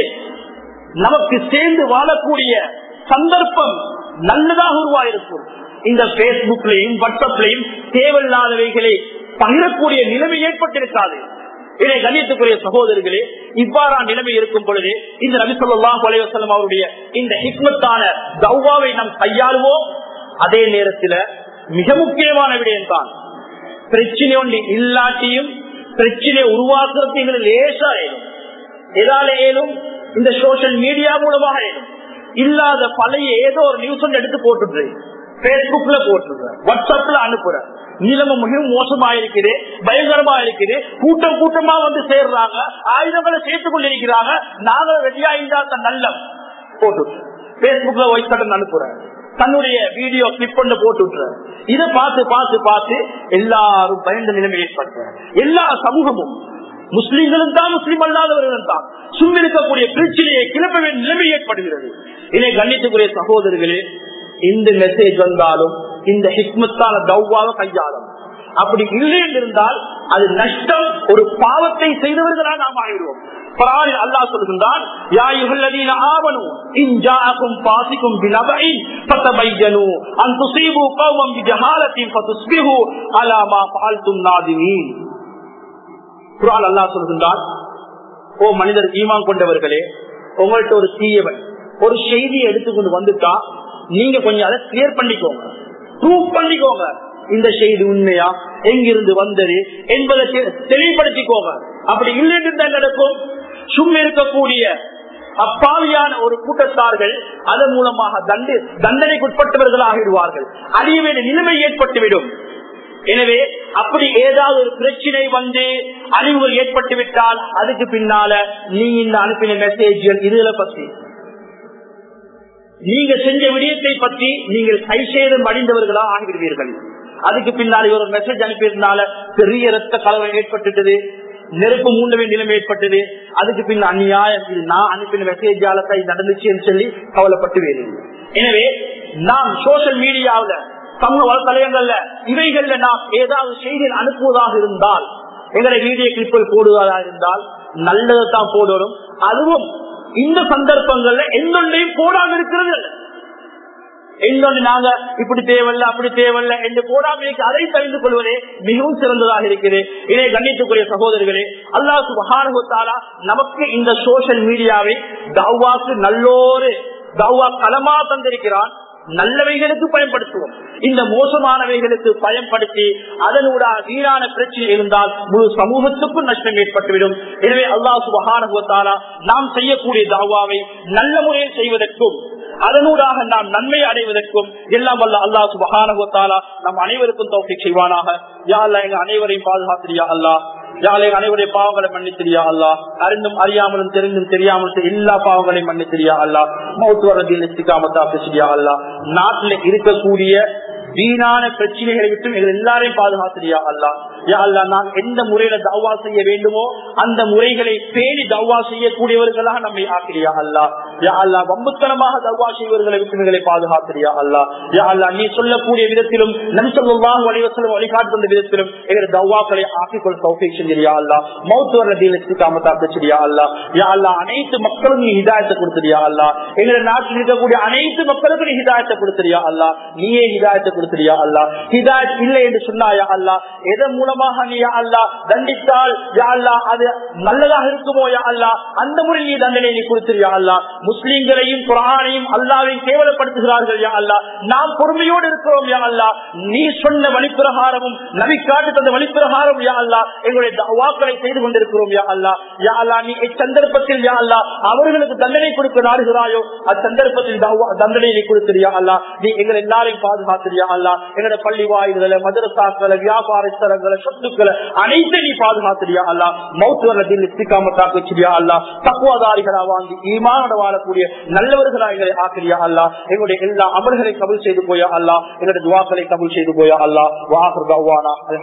நமக்கு சேர்ந்து வாழக்கூடிய சந்தர்ப்பம் நல்லதாக உருவாயிருக்கும். இந்த பேஸ்புக்லையும் வாட்ஸ்அப்லையும் தேவையில்லாதவைகளை பகிரக்கூடிய நிலைமை ஏற்பட்டிருக்காது. இதை கண்ணியத்துக்குரிய சகோதரர்களே, இவ்வாறான நிலைமை இருக்கும் பொழுது இந்த நபி ஸல்லல்லாஹு அலைஹி வஸல்லம் அவருடைய இந்த ஹிக்மத்தான தவ்வாவை நாம் கையாளுவோம். அதே நேரத்தில் மிக முக்கியமான விடயம் தான், பிரச்சனை ஒன்று இல்லாட்டியும் பிரச்சனை உருவாக்குறது எங்களுக்கு லேசா ஏலும். எதால ஏலும்? இந்த சோசியல் மீடியா மூலமாக ஏலும். இல்லாத பழைய ஏதோ ஒரு நியூஸ் ஒன்று எடுத்து போட்டுட்டு பேஸ்புக்ல போட்டுற, வாட்ஸ்அப்ல அனுப்புற, நிலைமை மிகவும் மோசமா இருக்குது, பயங்கரமா இருக்குது. கூட்டம் கூட்டமா வந்து சேர்றாங்க, ஆயுதங்களை சேர்த்துக் கொண்டிருக்கிறாங்க. நாங்களும் ரெடியா இருந்தா நல்ல போட்டு பேஸ்புக்ல வாய்ஸ் கட்டன் அனுப்புற, தன்னுடைய வீடியோ கிளிப் பண்ண போட்டு இதை பார்த்து பார்த்து பார்த்து எல்லாரும் பயந்த நிலைமை ஏற்படுற. எல்லா சமூகமும் முஸ்லிம்களும் தான், முஸ்லிம் அல்லாதவர்களும் தான் சும்மிருக்கக்கூடிய பிரச்சனையை கிளப்ப வேண்டிய நிலைமை ஏற்படுகிறது. இதை கண்ணியத்துக்குரிய சகோதரர்களே, இந்த மெசேஜ் வந்தாலும் இந்த ஹிக்மத்தான தவ்வாவை கையாளும். அப்படி இல்லை என்றிருந்தால் அது நஷ்டம், ஒரு பாவத்தை செய்தவர்களா நாம் ஆகிடுவோம். குர்ஆனில் அல்லாஹ் சொல்கின்றான், யா அய்யுஹல்லதீன ஆமனூ இன் ஜாஅகும் ஃபாஸிகும் பினபஇன் ஃபதபையனூ அன் துஸீபூ கௌமன் பிஜஹாலத்தின் ஃபதுஸ்பிஹூ அலா மா ஃபஅல்தும் நாதிமீன். குர்ஆன் அல்லாஹ் சொல்கின்றான், ஓ மனிதர் ஈமான் கொண்டவர்களே, உங்கள்ட்ட ஒரு தீயவன் ஒரு செய்தியை எடுத்துக்கொண்டு வந்துட்டா நீங்க கொஞ்சம் அதை கிளியர் பண்ணிக்கோங்க, ப்ரூவ் பண்ணிக்கோங்க. இந்த செய்தி உண்மையா, எங்கிருந்து வந்தது என்பதை தெளிவுபடுத்திக்கோங்க. அப்படி இல்லைன்னு தான் நடக்கும். சும்மா இருக்கக்கூடிய அப்பாவியான ஒரு கூட்டத்தார்கள் அதன் மூலமாக தண்டனைக்குட்பட்டவர்கள் ஆகிடுவார்கள். அழிய வேண்டிய நிலைமை ஏற்பட்டுவிடும். எனவே அப்படி ஏதாவது ஒரு பிரச்சனை வந்து அழிவுகள் ஏற்பட்டு விட்டால் அதுக்கு பின்னால நீ இந்த அனுப்பின மெசேஜ்கள் இதுல பத்தி, நீங்க செஞ்ச விடயத்தை பற்றி நீங்கள் கைசேதம் அடைந்தவர்களா ஆகிவிடுவீர்கள். அதுக்கு பின்னால் ஒரு மெசேஜ் அனுப்பியிருந்தால பெரிய ரத்த கலவரம் ஏற்பட்டுட்டது, நெருப்பு மூண்டவே நிலைமை ஏற்பட்டது. அதுக்கு பின் அநியாயம், இது நான் அனுப்பின மெசேஜால நடந்துச்சுன்னு சொல்லி கவலைப்பட்டு வேறு. எனவே நாம் சோசியல் மீடியாவில, சமூக வலைத்தளங்கள்ல, இவைகள்ல நாம் ஏதாவது செய்திகள் அனுப்புவதாக இருந்தால், எங்களை வீடியோ கிளிப்பில் போடுவதாக இருந்தால் நல்லதான் போடணும். அதுவும் இந்த சந்தர்ப்பங்கள்ல எந்தொன்றையும் போடாம இருக்கிறது அல்ல. எந்தொன்று நாங்க இப்படி தேவையில்ல அப்படி தேவையில்ல என்று போடாம இருக்கு, அதை தெரிந்து கொள்வதே மிகவும் சிறந்ததாக இருக்கிறது. இதை கண்ணியத்துக்குரிய சகோதரர்களே, அல்லாஹ் சுப்ஹானஹு வ தஆலா நமக்கு இந்த சோசியல் மீடியாவை தவ்வாக்கு நல்லோரு தவ்வா களமா தந்திருக்கிறான். நல்லவைகளுக்கு பயன்படுத்துவோம், இந்த மோசமானவைகளுக்கு பயன்படுத்தி அதனூடாக வீணான பிரச்சனை இருந்தால் முழு சமூகத்துக்கும் நஷ்டம் ஏற்பட்டுவிடும். எனவே அல்லாஹ் சுப்ஹானஹு வ தஆலா நாம் செய்யக்கூடிய தஅவாவை நல்ல முறையில் செய்வதற்கும் அதனூடாக நாம் நன்மை அடைவதற்கும் எல்லாம் வல்ல அல்லாஹ் சுப்ஹானஹு வ தஆலா நம் அனைவருக்கும் தௌஃபீக் செய்வானாக. யா அல்லாஹ் எங்கள் அனைவரையும் பாதுகாத்திரியா அல்லாஹ். யாழை அனைவருடைய பாவங்களை மன்னித்திரியா அல்லாஹ். அறிந்தும் அறியாமலும் தெரிந்தும் தெரியாமலும் எல்லா பாவங்களையும் மன்னித்திரியா அல்லாஹ். மௌத் வரதில் இஸ்திகாமத்தா பேசியா அல்லாஹ். நாட்டில் இருக்கக்கூடிய வீணான பிரச்சனைகளை விட்டு எங்கள் எல்லாரையும் பாதுகாத்திரியா அல்லாஹ். யா அல்லாஹ், நாம் எந்த முறையில தவ்வா செய்ய வேண்டுமோ அந்த முறைகளை பேணி தவ்வா செய்யக்கூடியவர்களாக நம்மை ஆக்கிரியா அல்லாஹ். யா அல்லாஹ் வம்புத்தனமாக தர்வா செய்வர்களை விட்டு பாதுகாத்திரியா அல்லாஹ். யா அல்லாஹ் நீ சொல்லக்கூடிய விதத்திலும் நபி ஸல்லல்லாஹு அலைஹி வஸல்லம் வழிகாட்டு தந்த விதத்திலும் எங்களுடைய தர்வாக்களை ஆக்கிக்கொள் தௌஃபீக் செய்யா அல்லாஹ். மௌத் வர தீன் இஸ்திகாமத் செய்யா அல்லாஹ். யா அல்லாஹ் அனைத்து மக்களும் நீ ஹிதாயத்தை கொடுத்தியா அல்லாஹ். எங்களுடைய நாட்டில் இருக்கக்கூடிய அனைத்து மக்களுக்கும் நீ ஹிதாயத்தை கொடுத்தியா அல்லாஹ். நீயே ஹிதாயத்தை கொடுத்தியா அல்லாஹ். ஹிதாயத் இல்லை என்று சொன்னாயா அல்லாஹ், எதன் மூலமாக நீ யா அல்லாஹ் தண்டித்தால் யா அல்லாஹ் அது நல்லதாக இருக்குமோ யா அல்லாஹ், அந்த முறையில் நீ தண்டனை நீ கொடுத்தியா அல்லாஹ். முஸ்லிம்களையும் குர்ஆனையும் அல்லாஹ்வையும் கேவலப்படுத்துகிறார்கள் யா அல்லாஹ். நாம் பொறுமையோடு இருக்கிறோம் யா அல்லாஹ். நீ சொன்ன வழிப்பிரகாரமும் நபி காட்டு தந்த வழிப்பிரகாரம் யா அல்லாஹ் எங்களுடைய தஅவாக்களை செய்து கொண்டிருக்கிறோம் யா அல்லாஹ். யா அல்லாஹ் நீ இச்சந்தர்ப்பத்தில் யா அல்லாஹ் அவர்களுக்கு தண்டனை கொடுக்க நாடுகிறாயோ அச்சந்தர்ப்பத்தில் தண்டனை நீ கொடுத்தியா அல்லாஹ். நீ எங்களை எல்லாரையும் பாதுகாத்தியா அல்லாஹ். எங்களுடைய பள்ளி வாயில்களை, மதரசாக்களை, வியாபார ஸ்தலங்களை, சொத்துக்களை அனைத்தையும் நீ பாதுகாத்தியா அல்லாஹ். மௌத் வர தீன் இஸ்திகாமத் வச்சியா அல்லாஹ். தக்வாதாரிகளா வாழ்ந்து ஈமானோட வாழக்கூடிய நல்லவர்களாக எங்களை ஆக்கிரியா அல்லாஹ். எங்களுடைய எல்லா அமல்களை கபூல் செய்து போயா அல்லாஹ். எங்களுடைய துஆக்களை கபூல் செய்து போயா அல்லாஹ். வஆகிரு தஅவானா